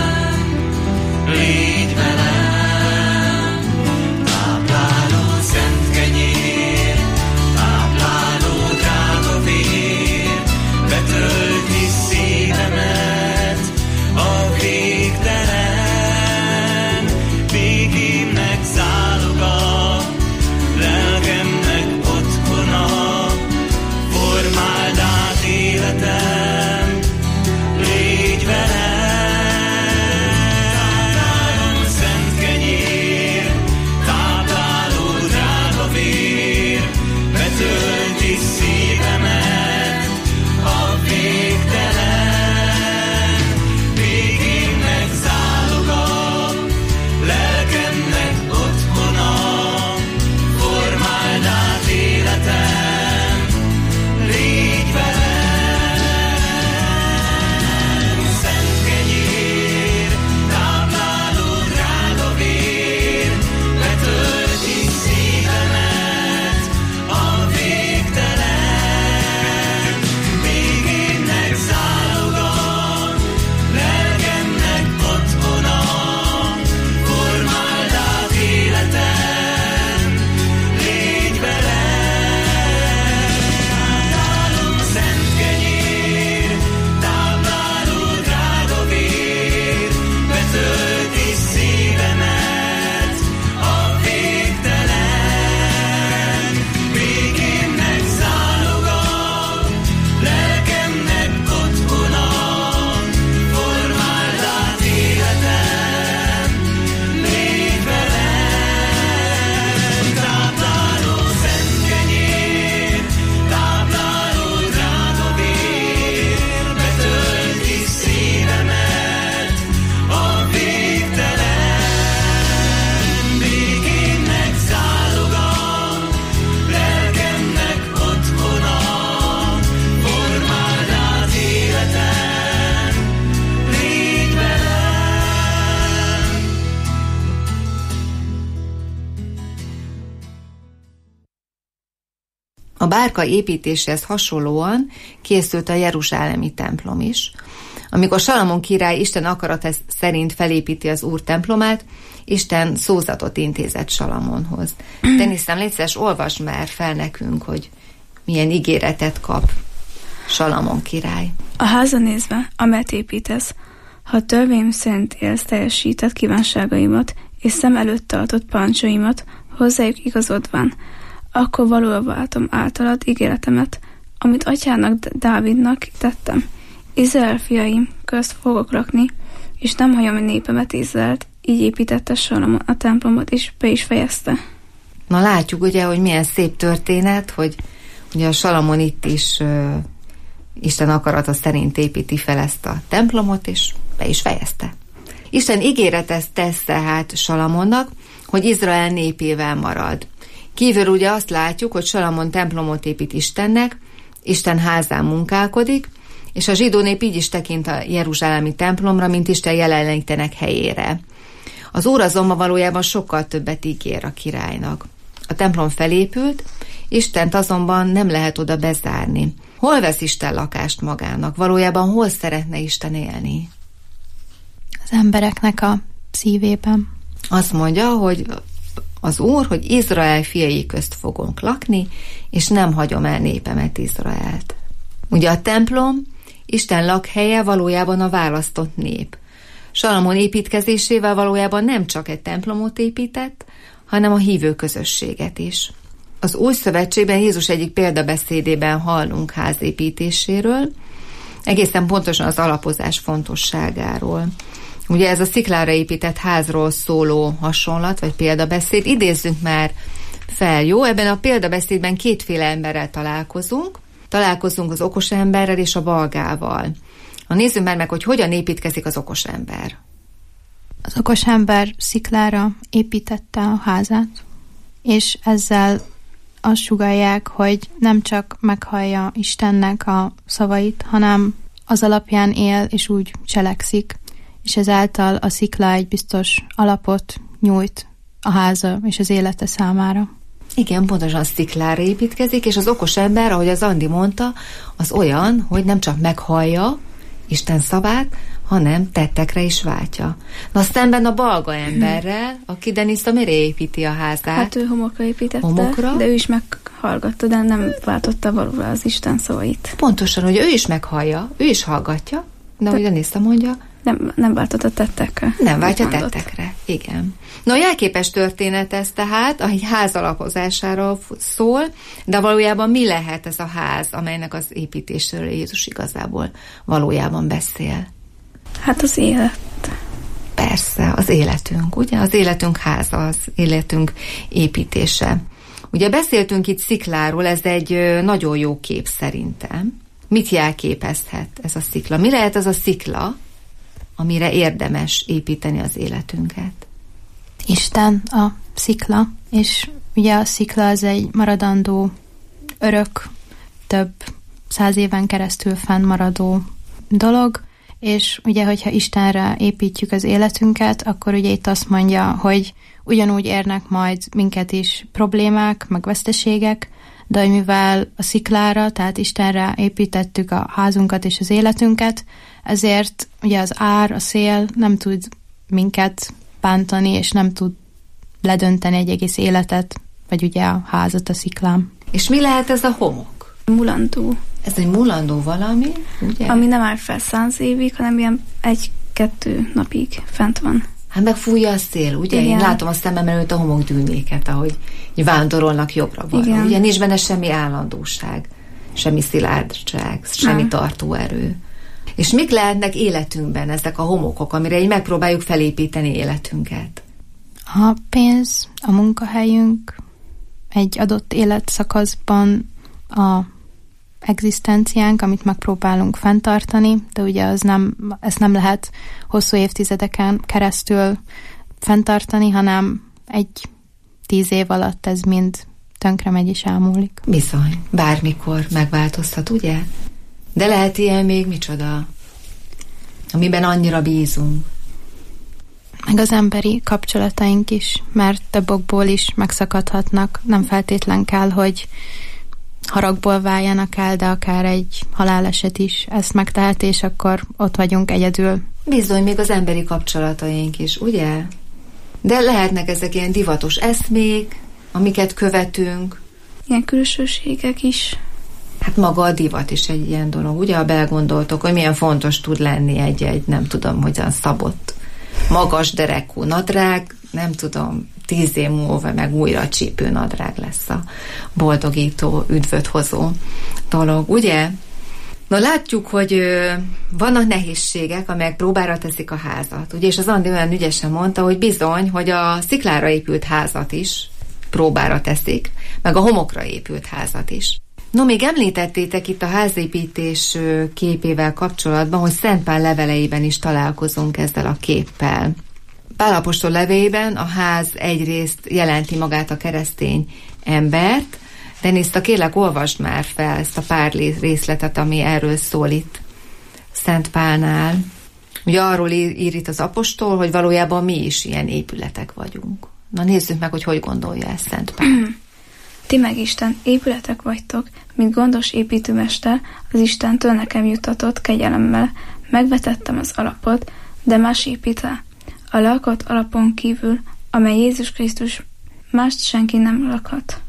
életem, légy velem. Szent kenyér, tápláló drága vér, betölti szívemet a végtelen. Még énnek záloga, lelkemnek otthona, formáld át életem, légy velem. Tápláló szent kenyér, tápláló drága vér, betölti szívemet a végtelen. Békémnek záloga, lelkemnek otthona, formáld át életem, légy velem. Tápláló szent kenyér, tápláló drága vér, betölti szívemet a végtelen. Békémnek záloga, lelkemnek otthona, formáld át életem, légy velem. A bárka építéséhez hasonlóan készült a jeruzsálemi templom is. Amikor Salamon király Isten akarata szerint felépíti az Úr templomát, Isten szózatot intézett Salamonhoz. Deniszem, légy szíves, olvasd már fel nekünk, hogy milyen ígéretet kap Salamon király. A háza nézve, amelyet építesz, ha a törvény szerint élsz, teljesített kívánságaimat, és szem előtt tartott parancsaimat, hozzájuk igazodván, akkor valóra váltom általad ígéretemet, amit atyának Dávidnak tettem. Izrael fiaim közt fogok lakni, és nem hagyom a népemet Izraelt. Így építette Salamon a templomot, és be is fejezte. Na látjuk ugye, hogy milyen szép történet, hogy ugye a Salamon itt is Isten akarata szerint építi fel ezt a templomot, és be is fejezte. Isten ígéretet tesz tehát Salamonnak, hogy Izrael népével marad. Kívül ugye azt látjuk, hogy Salamon templomot épít Istennek, Isten házán munkálkodik, és a zsidó nép így is tekint a jeruzsálemi templomra, mint Isten jelenlétének helyére. Az Úr azonban valójában sokkal többet ígér a királynak. A templom felépült, Istent azonban nem lehet oda bezárni. Hol vesz Isten lakást magának? Valójában hol szeretne Isten élni? Az embereknek a szívében. Azt mondja, hogy az Úr, hogy Izrael fiai közt fogunk lakni, és nem hagyom el népemet, Izraelt. Ugye a templom, Isten lakhelye valójában a választott nép. Salamon építkezésével valójában nem csak egy templomot épített, hanem a hívő közösséget is. Az Új Szövetségben Jézus egyik példabeszédében hallunk házépítéséről, egészen pontosan az alapozás fontosságáról. Ugye ez a sziklára épített házról szóló hasonlat, vagy példabeszéd. Idézzünk már fel, jó? Ebben a példabeszédben kétféle emberrel találkozunk. Találkozunk az okos emberrel és a balgával. Nézzük már meg, hogy hogyan építkezik az okos ember. Az okos ember sziklára építette a házát, és ezzel azt sugallják, hogy nem csak meghallja Istennek a szavait, hanem az alapján él, és úgy cselekszik, és ezáltal a szikla egy biztos alapot nyújt a háza és az élete számára. Igen, pontosan sziklára építkezik, és az okos ember, ahogy az Andi mondta, az olyan, hogy nem csak meghallja Isten szavát, hanem tettekre is váltja. Na szemben a balga emberrel, aki Denisza mire építi a házát? Hát ő homokra építette, homokra? De ő is meghallgatta, de nem váltotta valóra az Isten szavait. Pontosan, hogy ő is meghallja, ő is hallgatja, de ahogy Denisza mondja, nem váltott a tettekre. Nem váltja tettekre, igen. No, jelképes történet ez tehát, a ház alapozásáról szól, de valójában mi lehet ez a ház, amelynek az építésről Jézus igazából valójában beszél? Hát az élet. Persze, az életünk, ugye? Az életünk háza, az életünk építése. Ugye beszéltünk itt szikláról, ez egy nagyon jó kép szerintem. Mit jelképezhet ez a szikla? Mi lehet ez a szikla, amire érdemes építeni az életünket? Isten a szikla, és ugye a szikla az egy maradandó örök, több 100 éven keresztül fennmaradó dolog, és ugye, hogyha Istenre építjük az életünket, akkor ugye itt azt mondja, hogy ugyanúgy érnek majd minket is problémák, meg veszteségek, de mivel a sziklára, tehát Istenre építettük a házunkat és az életünket, ezért ugye az ár, a szél nem tud minket bántani, és nem tud ledönteni egy egész életet, vagy ugye a házat a sziklán. És mi lehet ez a homok? Mulandó. Ez egy mulandó valami, ugye? Ami nem áll fel 100 évig, hanem ilyen 1-2 napig fent van. Hát meg fújja a szél, ugye? Igen. Én látom a szemem előtt a homokdűnéket, ahogy vándorolnak jobbra-balra. Ugye nincs benne semmi állandóság, semmi szilárdság, semmi tartóerő. És mik lehetnek életünkben ezek a homokok, amire így megpróbáljuk felépíteni életünket? A pénz, a munkahelyünk, egy adott életszakaszban a egzisztenciánk, amit megpróbálunk fenntartani, de ugye ezt nem lehet hosszú évtizedeken keresztül fenntartani, hanem 10 év alatt ez mind tönkre megy és elmúlik. Bizony, bármikor megváltozhat, ugye? De lehet ilyen még micsoda, amiben annyira bízunk. Meg az emberi kapcsolataink is, mert több okból is megszakadhatnak. Nem feltétlen kell, hogy haragból váljanak el, de akár egy haláleset is ezt megtehet, és akkor ott vagyunk egyedül. Bizony, még az emberi kapcsolataink is, ugye? De lehetnek ezek ilyen divatos eszmék, amiket követünk. Ilyen külsőségek is. Hát maga a divat is egy ilyen dolog, ugye? Ha belgondoltok, hogy milyen fontos tud lenni egy nem tudom, hogyan szabott, magas derekú nadrág, nem tudom, 10 év múlva meg újra a csípőnadrág lesz a boldogító, üdvöt hozó dolog, ugye? Na látjuk, hogy vannak nehézségek, amelyek próbára teszik a házat. Ugye, és az Andi olyan ügyesen mondta, hogy bizony, hogy a sziklára épült házat is próbára teszik, meg a homokra épült házat is. No, még említettétek itt a házépítés képével kapcsolatban, hogy Szent Pál leveleiben is találkozunk ezzel a képpel. Pál apostol levéiben a ház egyrészt jelenti magát a keresztény embert, Deniszta, kérlek, olvasd már fel ezt a pár részletet, ami erről szól itt Szent Pálnál. Ugye arról ír itt az apostol, hogy valójában mi is ilyen épületek vagyunk. Na nézzük meg, hogy gondolja ezt Szent Pál. Ti meg Isten épületek vagytok, mint gondos építőmester az Istentől nekem juttatott kegyelemmel. Megvetettem az alapot, de más épít le. A lakott alapon kívül, amely Jézus Krisztus, mást senki nem lakhat.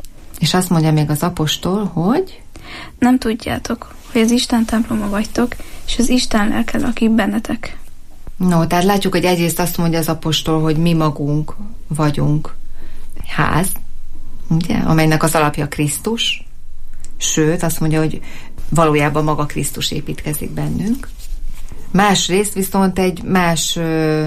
És azt mondja még az apostol, hogy? Nem tudjátok, hogy az Isten temploma vagytok, és az Isten lelke lakik bennetek. No, tehát látjuk, hogy egyrészt azt mondja az apostol, hogy mi magunk vagyunk ház, ugye, amelynek az alapja Krisztus, sőt, azt mondja, hogy valójában maga Krisztus építkezik bennünk. Másrészt viszont egy más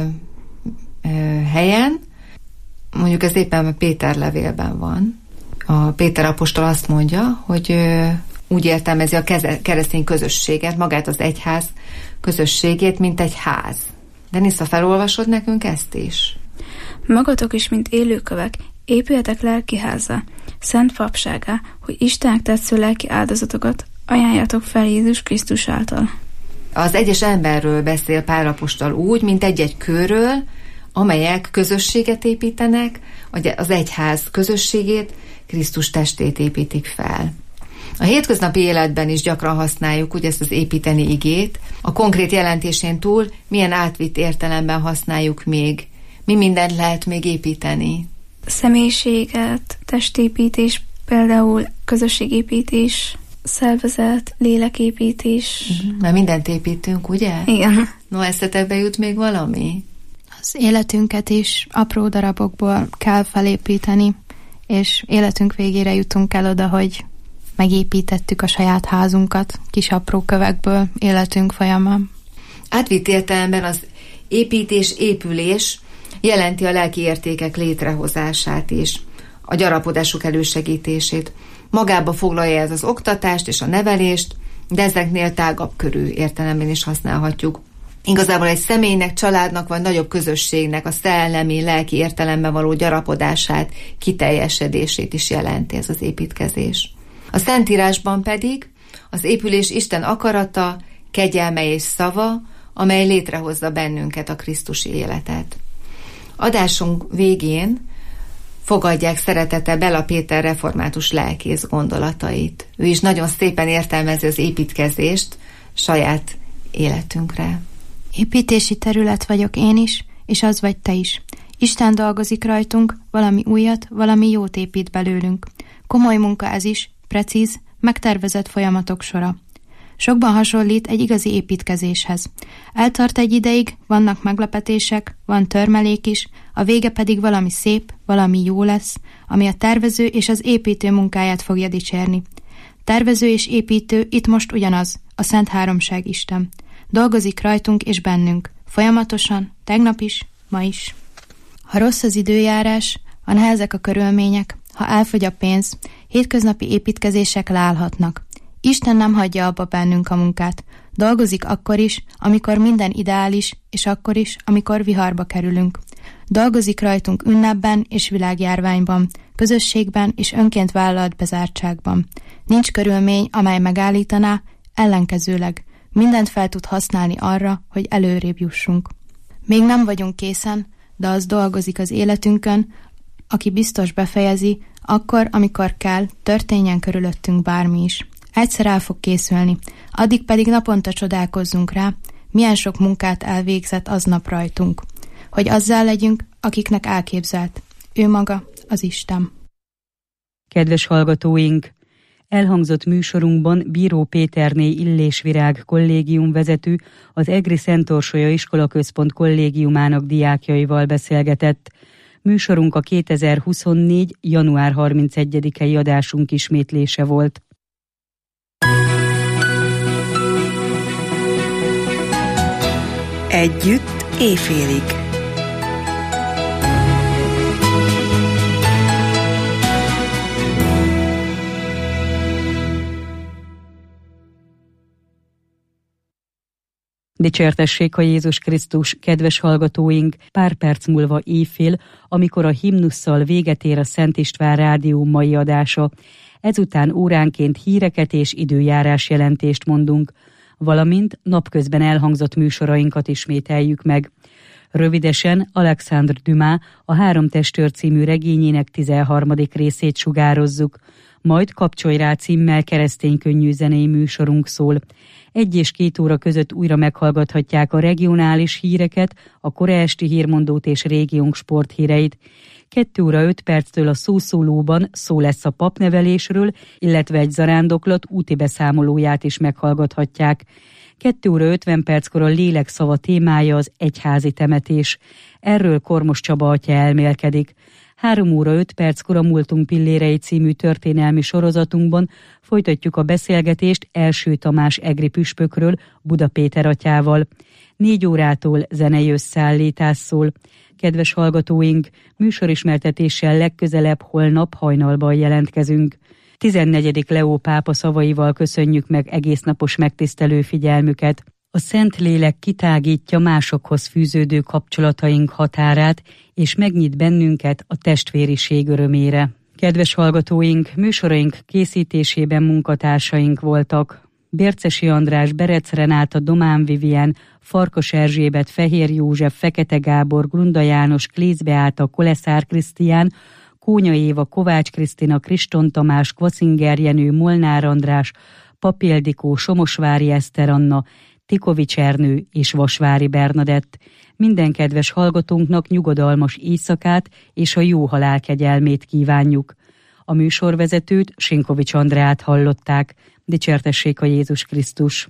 helyen, mondjuk ez éppen Péter levélben van, a Péter apostol azt mondja, hogy úgy értelmezi a keresztény közösséget, magát az egyház közösségét, mint egy ház. Denisza, felolvasod nekünk ezt is? Magatok is, mint élőkövek, épüljetek lelki házzá, szent papságá, hogy Istennek tetsző lelki áldozatokat ajánljatok fel Jézus Krisztus által. Az egyes emberről beszél Pál apostol úgy, mint egy-egy körről, amelyek közösséget építenek, az egyház közösségét, Krisztus testét építik fel. A hétköznapi életben is gyakran használjuk ugye ezt az építeni igét. A konkrét jelentésén túl milyen átvitt értelemben használjuk még? Mi mindent lehet még építeni? Személyiséget, testépítés, például közösségépítés, szervezet, léleképítés. Mert mindent építünk, ugye? Igen. No, eszetekbe jut még valami? Az életünket is apró darabokból kell felépíteni, és életünk végére jutunk el oda, hogy megépítettük a saját házunkat kis apró kövekből életünk folyamán. Átvitt értelemben az építés-épülés jelenti a lelki értékek létrehozását is, a gyarapodásuk elősegítését. Magába foglalja ez az oktatást és a nevelést, de ezeknél tágabb körű értelemben is használhatjuk. Igazából egy személynek, családnak vagy nagyobb közösségnek a szellemi, lelki értelemben való gyarapodását, kiteljesedését is jelenti ez az építkezés. A Szentírásban pedig az épülés Isten akarata, kegyelme és szava, amely létrehozza bennünket a krisztusi életet. Adásunk végén fogadják szeretettel Bela Péter református lelkész gondolatait. Ő is nagyon szépen értelmezi az építkezést saját életünkre. Építési terület vagyok én is, és az vagy te is. Isten dolgozik rajtunk, valami újat, valami jót épít belőlünk. Komoly munka ez is, precíz, megtervezett folyamatok sora. Sokban hasonlít egy igazi építkezéshez. Eltart egy ideig, vannak meglepetések, van törmelék is, a vége pedig valami szép, valami jó lesz, ami a tervező és az építő munkáját fogja dicsérni. Tervező és építő itt most ugyanaz, a Szent Háromság Isten. Dolgozik rajtunk és bennünk, folyamatosan, tegnap is, ma is. Ha rossz az időjárás, ha nehezek a körülmények, ha elfogy a pénz, hétköznapi építkezések leállhatnak. Isten nem hagyja abba bennünk a munkát. Dolgozik akkor is, amikor minden ideális, és akkor is, amikor viharba kerülünk. Dolgozik rajtunk ünnepben és világjárványban, közösségben és önként vállalt bezártságban. Nincs körülmény, amely megállítaná, ellenkezőleg mindent fel tud használni arra, hogy előrébb jussunk. Még nem vagyunk készen, de az dolgozik az életünkön, aki biztos befejezi, akkor, amikor kell, történjen körülöttünk bármi is. Egyszer el fog készülni, addig pedig naponta csodálkozzunk rá, milyen sok munkát elvégzett aznap rajtunk, hogy azzal legyünk, akiknek elképzelt. Ő maga az Isten. Kedves hallgatóink! Elhangzott műsorunkban Bíró Péterné Illésvirág kollégium vezető, az Egri Szent Orsolya Iskolaközpont kollégiumának diákjaival beszélgetett. Műsorunk a 2024. január 31-i adásunk ismétlése volt. Együtt éjfélig. Dicsértessék a Jézus Krisztus, kedves hallgatóink! Pár perc múlva éjfél, amikor a himnusszal véget ér a Szent István Rádió mai adása. Ezután óránként híreket és időjárás jelentést mondunk, valamint napközben elhangzott műsorainkat ismételjük meg. Rövidesen Alexandre Dumas a Három testőr című regényének 13. részét sugározzuk, majd Kapcsolj rá címmel kereszténykönnyű zenei műsorunk szól. 1 és 2 óra között újra meghallgathatják a regionális híreket, a kora esti hírmondót és régiónk sporthíreit. 2 óra 5 perctől a szószólóban szó lesz a papnevelésről, illetve egy zarándoklat úti beszámolóját is meghallgathatják. 2 óra 50 perckor a lélek szava témája az egyházi temetés. Erről Kormos Csaba atya elmélkedik. 3 óra 5 perckor a Múltunk pillérei című történelmi sorozatunkban folytatjuk a beszélgetést Első Tamás egri püspökről Buda Péter atyával. 4 órától zenei összeállítás szól. Kedves hallgatóink, műsorismertetéssel legközelebb holnap hajnalban jelentkezünk. 14. Leó pápa szavaival köszönjük meg egésznapos megtisztelő figyelmüket. A Szentlélek kitágítja másokhoz fűződő kapcsolataink határát, és megnyit bennünket a testvériség örömére. Kedves hallgatóink, műsoraink készítésében munkatársaink voltak: Bércesi András, Berec Renáta, Domán Vivien, Farkas Erzsébet, Fehér József, Fekete Gábor, Grunda János, Klész Beáta, Koleszár Krisztián, Kónya Éva, Kovács Krisztina, Kriston Tamás, Kvaszinger Jenő, Molnár András, Papi Ildikó, Somosvári Eszter Anna, Tikovics Ernő és Vasvári Bernadett. Minden kedves hallgatónknak nyugodalmas éjszakát és a jó halál kegyelmét kívánjuk. A műsorvezetőt, Sinkovics Andreát hallották. Dicsértessék a Jézus Krisztus!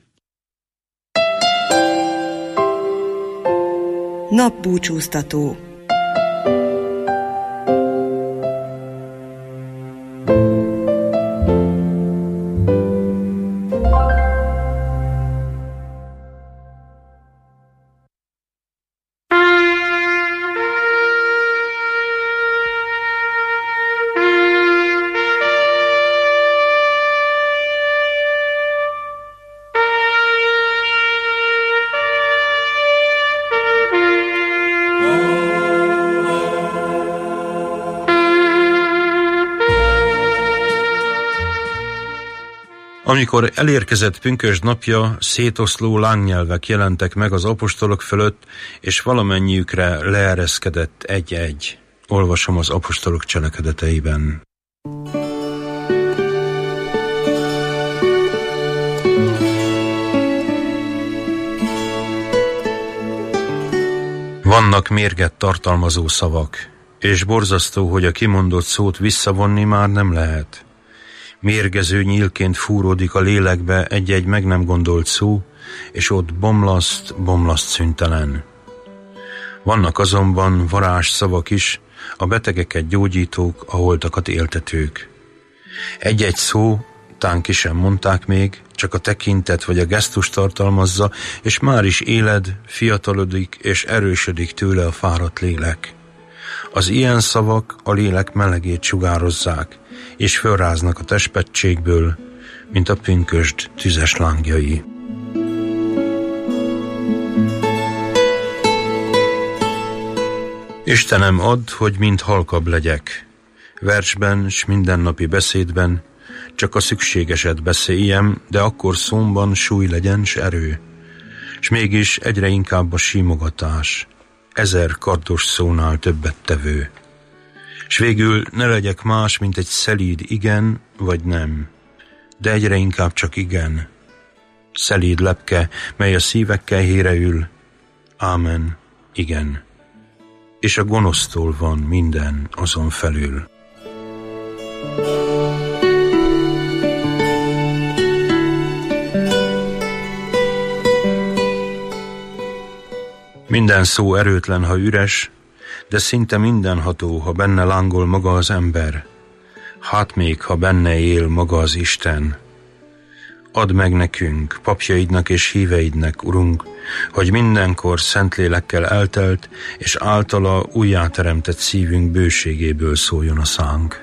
Napbúcsúztató. Oh Amikor elérkezett pünkösd napja, szétoszló lángnyelvek jelentek meg az apostolok fölött, és valamennyiükre leereszkedett egy-egy. Olvasom az apostolok cselekedeteiben. Vannak mérget tartalmazó szavak, és borzasztó, hogy a kimondott szót visszavonni már nem lehet. Mérgező nyílként fúródik a lélekbe egy-egy meg nem gondolt szó, és ott bomlaszt szüntelen. Vannak azonban varázsszavak is, a betegeket gyógyítók, a holtakat éltetők. Egy-egy szó, tán ki sem mondták még, csak a tekintet vagy a gesztus tartalmazza, és már is éled, fiatalodik és erősödik tőle a fáradt lélek. Az ilyen szavak a lélek melegét sugározzák, és fölráznak a testpettségből, mint a pünkösd tüzes lángjai. Istenem, add, hogy mind halkabb legyek. Versben s mindennapi beszédben csak a szükségeset beszéljem, de akkor szómban súly legyen s erő. S mégis egyre inkább a simogatás, 1000 kardos szónál többet tevő. S végül ne legyek más, mint egy szelíd igen vagy nem, de egyre inkább csak igen. Szelíd lepke, mely a szívek kelyhére ül, ámen, igen. És a gonosztól van minden azon felül. Minden szó erőtlen, ha üres, de szinte mindenható, ha benne lángol maga az ember. Hát még, ha benne él maga az Isten. Add meg nekünk, papjaidnak és híveidnek, Urunk, hogy mindenkor Szentlélekkel eltelt, és általa újjáteremtett szívünk bőségéből szóljon a szánk.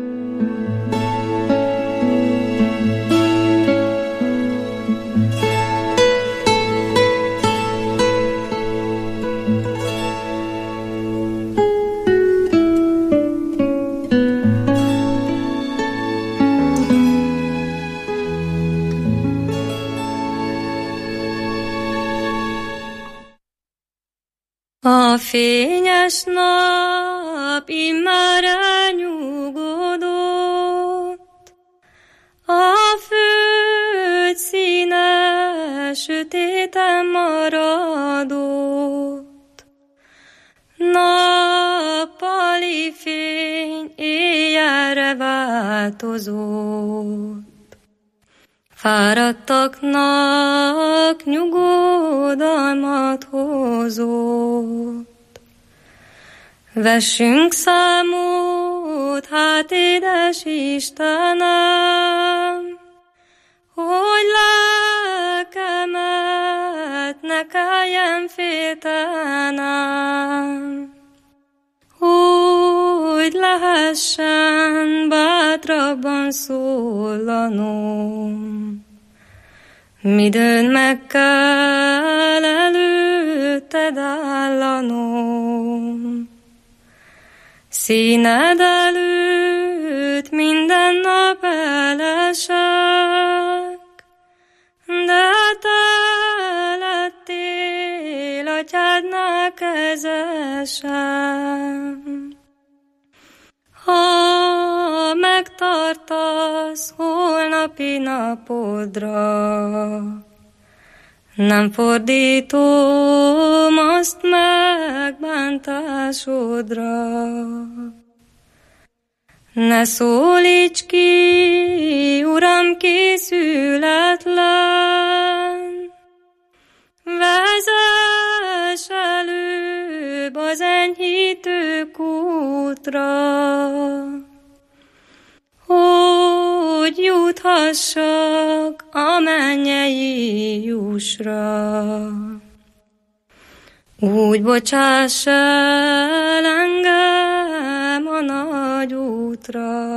A fényes nap immár elnyugodott, a föld színe sötéten maradott. Nappali fény éjjelre változott, fáradtaknak nyugodalmat hozott. Vessünk számot, hát édes Istenem, hogy lelkemet ne kelljen féltenem, hogy lehessen bátrabban szólanom. Midőn meg kell előtted állanom, színed előtt minden nap elesek, de te lettél atyádnál kezesem. Ha megtartasz holnapi napodra, nem fordítom azt megbántásodra. Ne szólíts ki, Uram, készületlen, vezess előbb az enyhítő kútra, hogy juthassak a mennyei jussra. Úgy bocsáss el engem a nagy útra.